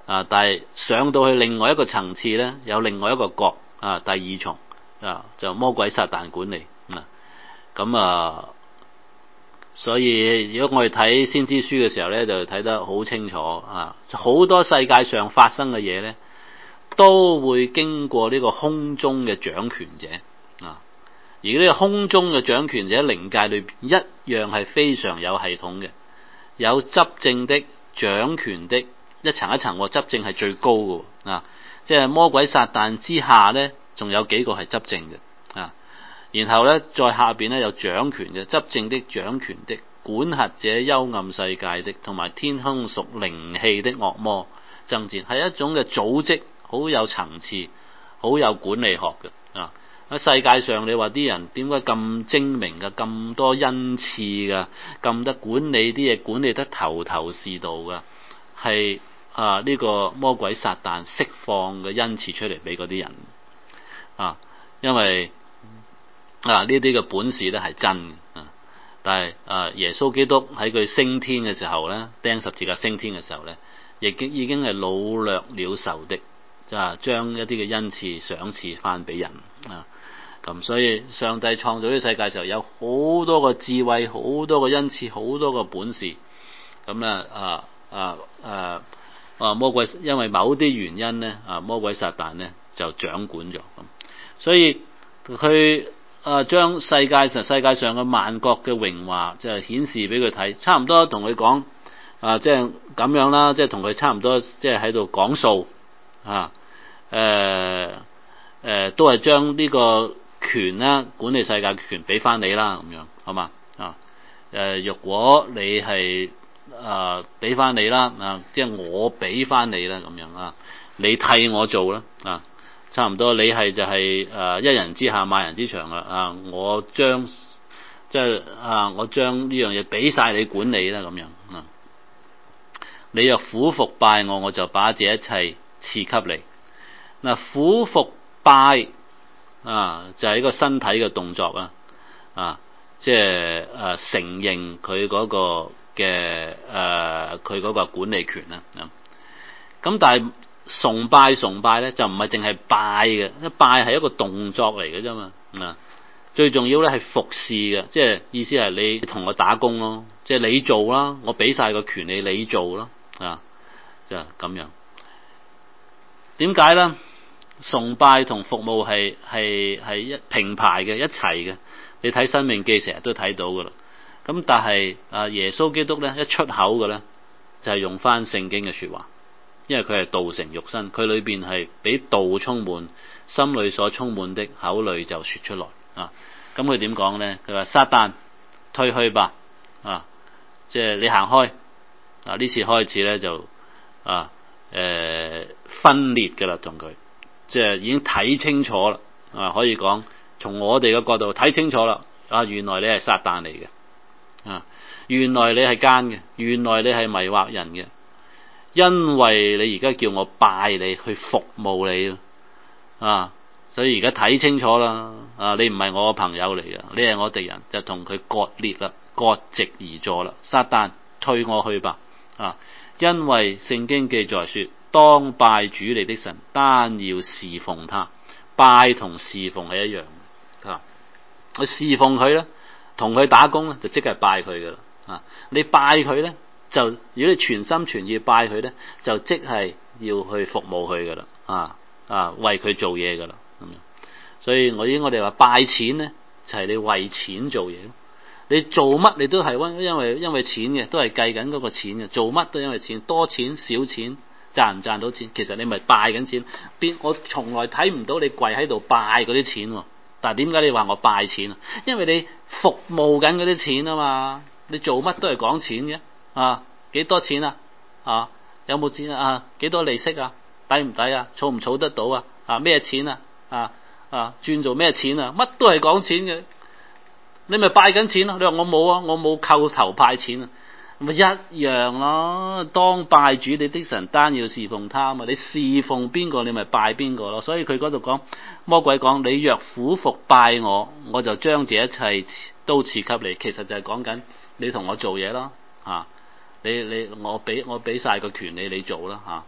啊，但係上到去另外一個層次咧，有另外一個國啊，第二重啊，就魔鬼撒旦管理啊。咁啊，所以如果我哋睇先知書嘅時候咧，就睇得好清楚啊，好多世界上發生嘅嘢咧，都會經過呢個空中嘅掌權者啊。而呢個空中嘅掌權者靈界裏邊一樣係非常有系統嘅，有執政的、掌權的，一層一層喎，執政係最高嘅啊，即係魔鬼撒旦之下咧，仲有幾個係執政嘅啊，然後咧再下邊咧有掌權嘅、執政的、掌權的、管轄者幽暗世界的，同埋天空屬靈氣的惡魔爭戰，係一種嘅組織，好有層次，好有管理學嘅啊。喺世界上，你話啲人點解咁精明嘅，咁多恩賜嘅，咁得管理啲嘢管理得頭頭是道嘅，係啊呢個魔鬼撒旦釋放嘅恩賜出嚟俾嗰啲人啊，因為啊呢啲嘅本事咧係真嘅啊，但係啊耶穌基督喺佢升天嘅時候咧，釘十字架升天嘅時候咧，亦經已經係擄掠了仇敵，就係將一啲嘅恩賜賞賜翻俾人啊。咁所以上帝創造呢個世界嘅時候，有好多個智慧，好多個恩賜，好多個本事。咁咧啊啊啊啊魔鬼因為某啲原因咧，啊魔鬼撒旦咧就掌管咗。咁所以佢啊將世界上世界上嘅萬國嘅榮華就係顯示俾佢睇，差唔多同佢講啊，即係咁樣啦，即係同佢差唔多，即係喺度講數啊，誒、呃、誒、呃、都係將呢個權啦，管理世界嘅權俾翻你啦，咁樣好嘛啊？誒，若果你係啊俾翻你啦啊，即係我俾翻你啦，咁樣啊，你替我做啦啊，差唔多你係就係誒一人之下萬人之上啦啊，我將即係啊，我將呢樣嘢俾晒你管理啦，咁樣啊，你若俯伏拜我，我就把這一切賜給你。嗱，俯伏拜。啊，就係、是、一個身體嘅動作啊，啊，即係誒、呃、承認佢嗰個嘅誒佢嗰個管理權啦。咁、啊、但係崇拜崇拜咧就唔係淨係拜嘅，一拜係一個動作嚟嘅啫嘛。啊，最重要咧係服侍嘅，即係意思係你同我打工咯，即係你做啦，我俾晒個權利你做咯，啊，就咁樣。點解咧？崇拜同服務係係係一平排嘅，一齊嘅。你睇《申命記》成日都睇到噶啦。咁但係啊，耶穌基督咧一出口嘅咧就係、是、用翻聖經嘅說話，因為佢係道成肉身，佢裏邊係俾道充滿，心裏所充滿的口裏就說出來啊。咁佢點講咧？佢話撒旦退去吧啊，即係你行開啊！呢次開始咧就啊誒、呃、分裂噶啦，同佢。即係已經睇清楚啦，啊可以講從我哋嘅角度睇清楚啦，啊原來你係撒旦嚟嘅，啊原來你係奸嘅，原來你係迷惑人嘅，因為你而家叫我拜你去服務你啊，所以而家睇清楚啦，啊你唔係我嘅朋友嚟嘅，你係我敵人，就同佢割裂啦，割席而坐啦，撒旦退我去吧，啊因為聖經記載說。當拜主你的神，單要侍奉他。拜同侍奉係一樣嘅，佢侍奉佢咧，同佢打工咧，就即係拜佢噶啦。啊，你拜佢咧，就如果你全心全意拜佢咧，就即係要去服務佢噶啦。啊啊，為佢做嘢噶啦。咁樣，所以我依我哋話拜錢咧，就係、是、你為錢做嘢。你做乜你都係因為因為錢嘅，都係計緊嗰個錢嘅。做乜都因為錢，多錢少錢。賺唔賺到錢？其實你咪拜緊錢。邊我從來睇唔到你跪喺度拜嗰啲錢，但係點解你話我拜錢啊？因為你服務緊嗰啲錢啊嘛。你做乜都係講錢嘅啊？幾多錢啊？啊有冇錢啊？幾多利息啊？抵唔抵啊？儲唔儲得到啊？啊咩錢啊？啊啊轉做咩錢啊？乜都係講錢嘅。你咪拜緊錢咯。你話我冇啊？我冇叩頭派錢啊？咪一樣咯，當拜主你的神，單要侍奉他嘛。你侍奉邊個，你咪拜邊個咯。所以佢嗰度講，魔鬼講，你若俯伏拜我，我就將這一切都賜給你。其實就係講緊你同我做嘢咯，吓、啊、你你我俾我俾晒個權利你做啦，吓、啊、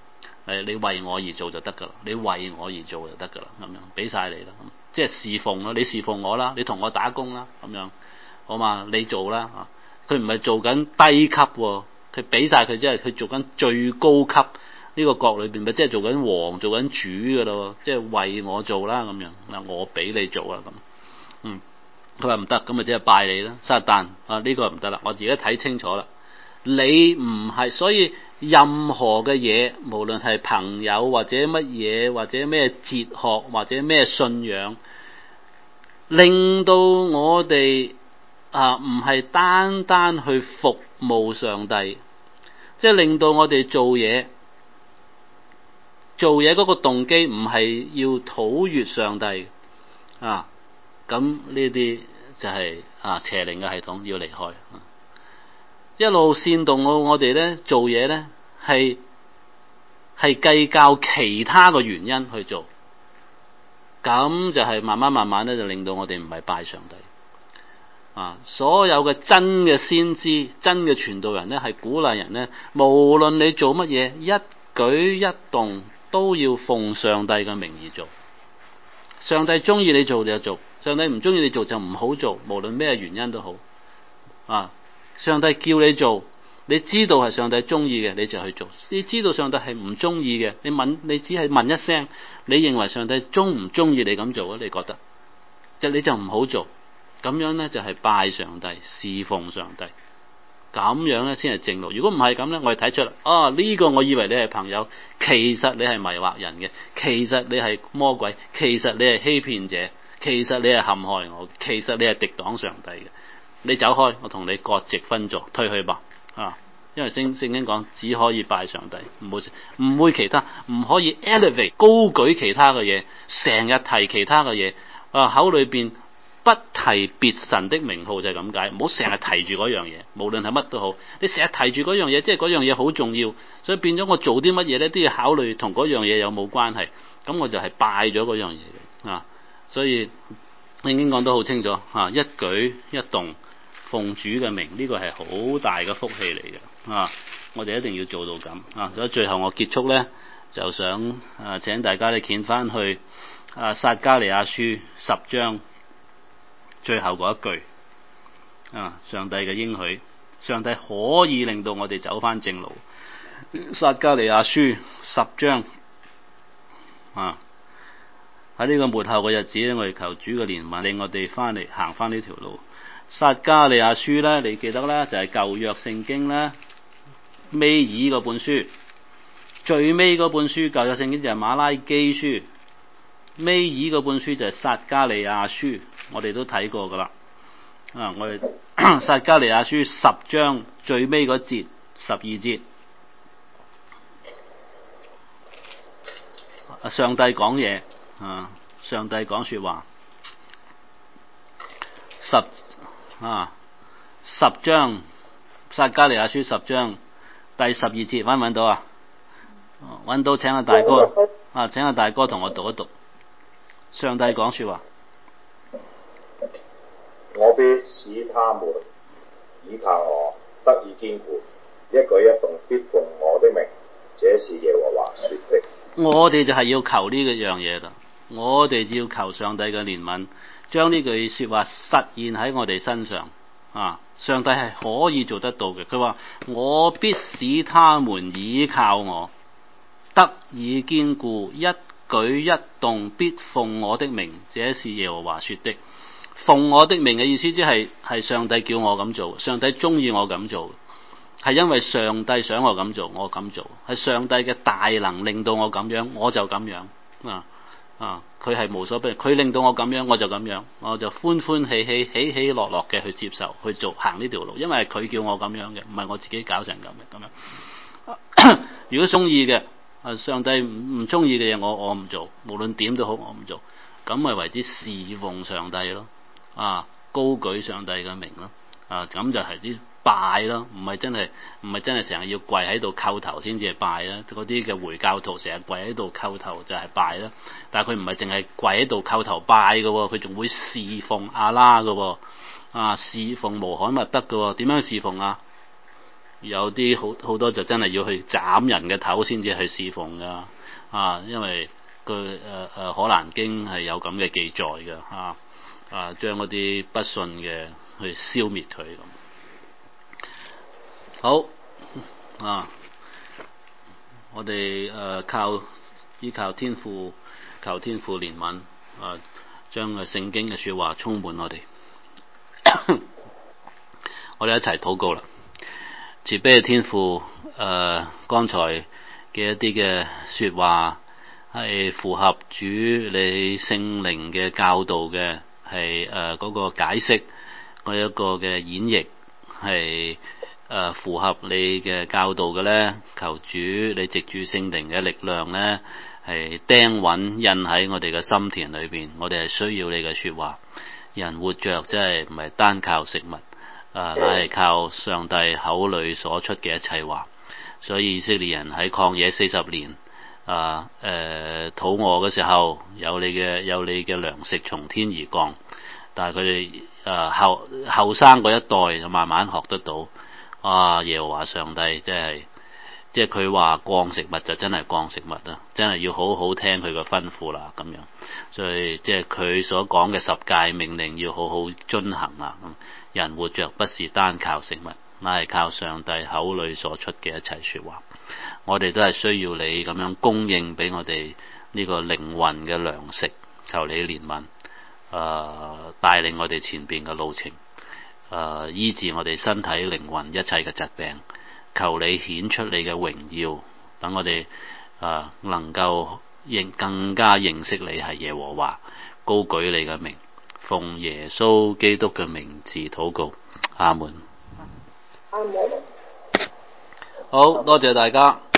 誒你為我而做就得㗎啦，你為我而做就得㗎啦，咁樣俾晒你啦，即係侍奉咯，你侍奉我啦，你同我打工啦，咁樣好嘛？你做啦，佢唔係做緊低級喎，佢俾晒佢，即係佢做緊最高級。呢個國裏邊咪即係做緊王做緊主㗎咯，即係為我做啦咁樣，嗱我俾你做啦咁，嗯，佢話唔得，咁咪即係拜你啦，撒旦啊呢個唔得啦，我而家睇清楚啦，你唔係，所以任何嘅嘢，無論係朋友或者乜嘢或者咩哲學或者咩信仰，令到我哋啊唔係單單去服務上帝，即係令到我哋做嘢。做嘢嗰個動機唔係要討悅上帝啊，咁呢啲就係、是、啊邪靈嘅系統要離開，啊、一路煽動我我哋咧做嘢咧係係計較其他嘅原因去做，咁就係慢慢慢慢咧就令到我哋唔係拜上帝啊！所有嘅真嘅先知、真嘅傳道人咧係鼓勵人咧，無論你做乜嘢，一舉一動。都要奉上帝嘅名而做，上帝中意你做就做，上帝唔中意你做就唔好做，無論咩原因都好。啊，上帝叫你做，你知道係上帝中意嘅，你就去做；你知道上帝係唔中意嘅，你問你只係問一聲，你認為上帝中唔中意你咁做啊？你覺得，就你就唔好做，咁樣咧就係拜上帝、侍奉上帝。咁樣咧先係正路。如果唔係咁咧，我哋睇出啦，啊呢個我以為你係朋友，其實你係迷惑人嘅，其實你係魔鬼，其實你係欺騙者，其實你係陷害我，其實你係敵擋上帝嘅。你走開，我同你割席分座，退去吧。啊，因為聖聖經講只可以拜上帝，唔會唔會其他，唔可以 elevate 高舉其他嘅嘢，成日提其他嘅嘢，啊口裏邊。不提別神的名號就係咁解，唔好成日提住嗰樣嘢，無論係乜都好，你成日提住嗰樣嘢，即係嗰樣嘢好重要，所以變咗我做啲乜嘢咧都要考慮同嗰樣嘢有冇關係，咁我就係拜咗嗰樣嘢嘅啊，所以聖經講得好清楚啊，一舉一動奉主嘅名，呢個係好大嘅福氣嚟嘅啊，我哋一定要做到咁啊，所以最後我結束咧，就想啊請大家咧見翻去啊撒迦利亞書十章。最後嗰一句啊，上帝嘅應許，上帝可以令到我哋走翻正路。撒迦利亞書十章啊，喺呢個末後嘅日子咧，我哋求主嘅憐憫，令我哋翻嚟行翻呢條路。撒迦利亞書咧，你記得啦，就係、是、舊約聖經啦，尾二嗰本書，最尾嗰本書舊約聖經就係馬拉基書。尾二嗰本書就係撒迦利亞書，我哋都睇過噶啦。啊，我哋撒迦利亞書十章最尾嗰節十二節，上帝講嘢啊，上帝講說話。十啊十章撒迦利亞書十章第十二節，揾唔揾到啊？揾到請阿大哥啊，請阿大哥同我讀一讀。上帝講說話， 我必使他們倚靠我，得以堅固，一舉一動必奉我的名，這是耶和華說的。 我哋就係要求呢個樣嘢啦，我哋要求上帝嘅憐憫，將呢句說話實現喺我哋身上啊！上帝係可以做得到嘅，佢話我必使他們倚靠我，得以堅固，一舉一動必奉我的名，這是耶和華說的。奉我的名嘅意思即係係上帝叫我咁做，上帝中意我咁做，係因為上帝想我咁做，我咁做，係上帝嘅大能令到我咁樣，我就咁樣啊啊！佢係無所不，佢令到我咁樣，我就咁樣，我就歡歡喜喜、喜喜樂樂嘅去接受、去做、行呢條路，因為係佢叫我咁樣嘅，唔係我自己搞成咁嘅咁樣。如果中意嘅。啊！上帝唔唔中意嘅嘢，我我唔做，無論點都好，我唔做，咁咪為之侍奉上帝咯。啊，高舉上帝嘅名咯。啊，咁就係啲拜咯，唔係真係唔係真係成日要跪喺度叩頭先至係拜啦。嗰啲嘅回教徒成日跪喺度叩頭就係拜啦。但係佢唔係淨係跪喺度叩頭拜嘅，佢仲會侍奉阿拉嘅。啊，侍奉穆罕默德嘅，點樣侍奉啊？ 有啲好好多就真係要去斬人嘅頭先至去侍奉噶啊，因為佢誒誒《可蘭經》係有咁嘅記載嘅啊啊，將嗰啲不信嘅去消滅佢咁。好啊，我哋誒、呃、靠依靠天父，求天父憐憫啊，將個聖經嘅說話充滿我哋。我哋一齊禱告啦。慈悲嘅天父，誒、呃，剛才嘅一啲嘅說話係符合主你聖靈嘅教導嘅，係誒嗰個解釋嗰一個嘅演繹係誒符合你嘅教導嘅咧。求主你藉住聖靈嘅力量咧，係釘穩印喺我哋嘅心田裏邊。我哋係需要你嘅說話。人活着真係唔係單靠食物。啊！乃係靠上帝口裏所出嘅一切話，所以以色列人喺曠野四十年，啊誒、呃、肚餓嘅時候，有你嘅有你嘅糧食從天而降，但係佢哋誒後後生嗰一代就慢慢學得到，啊耶和華上帝即係即係佢話降食物就真係降食物啦，真係要好好聽佢嘅吩咐啦咁樣，所以即係佢所講嘅十誡命令要好好遵行啦咁。人活着不是單靠食物，乃係靠上帝口裏所出嘅一切說話。我哋都係需要你咁樣供應俾我哋呢個靈魂嘅糧食，求你憐憫，誒、呃、帶領我哋前邊嘅路程，誒、呃、醫治我哋身體靈魂一切嘅疾病。求你顯出你嘅榮耀，等我哋誒、呃、能夠認更加認識你係耶和華，高舉你嘅名。奉耶穌基督嘅名字禱告，阿門。 阿門。 好多謝大家。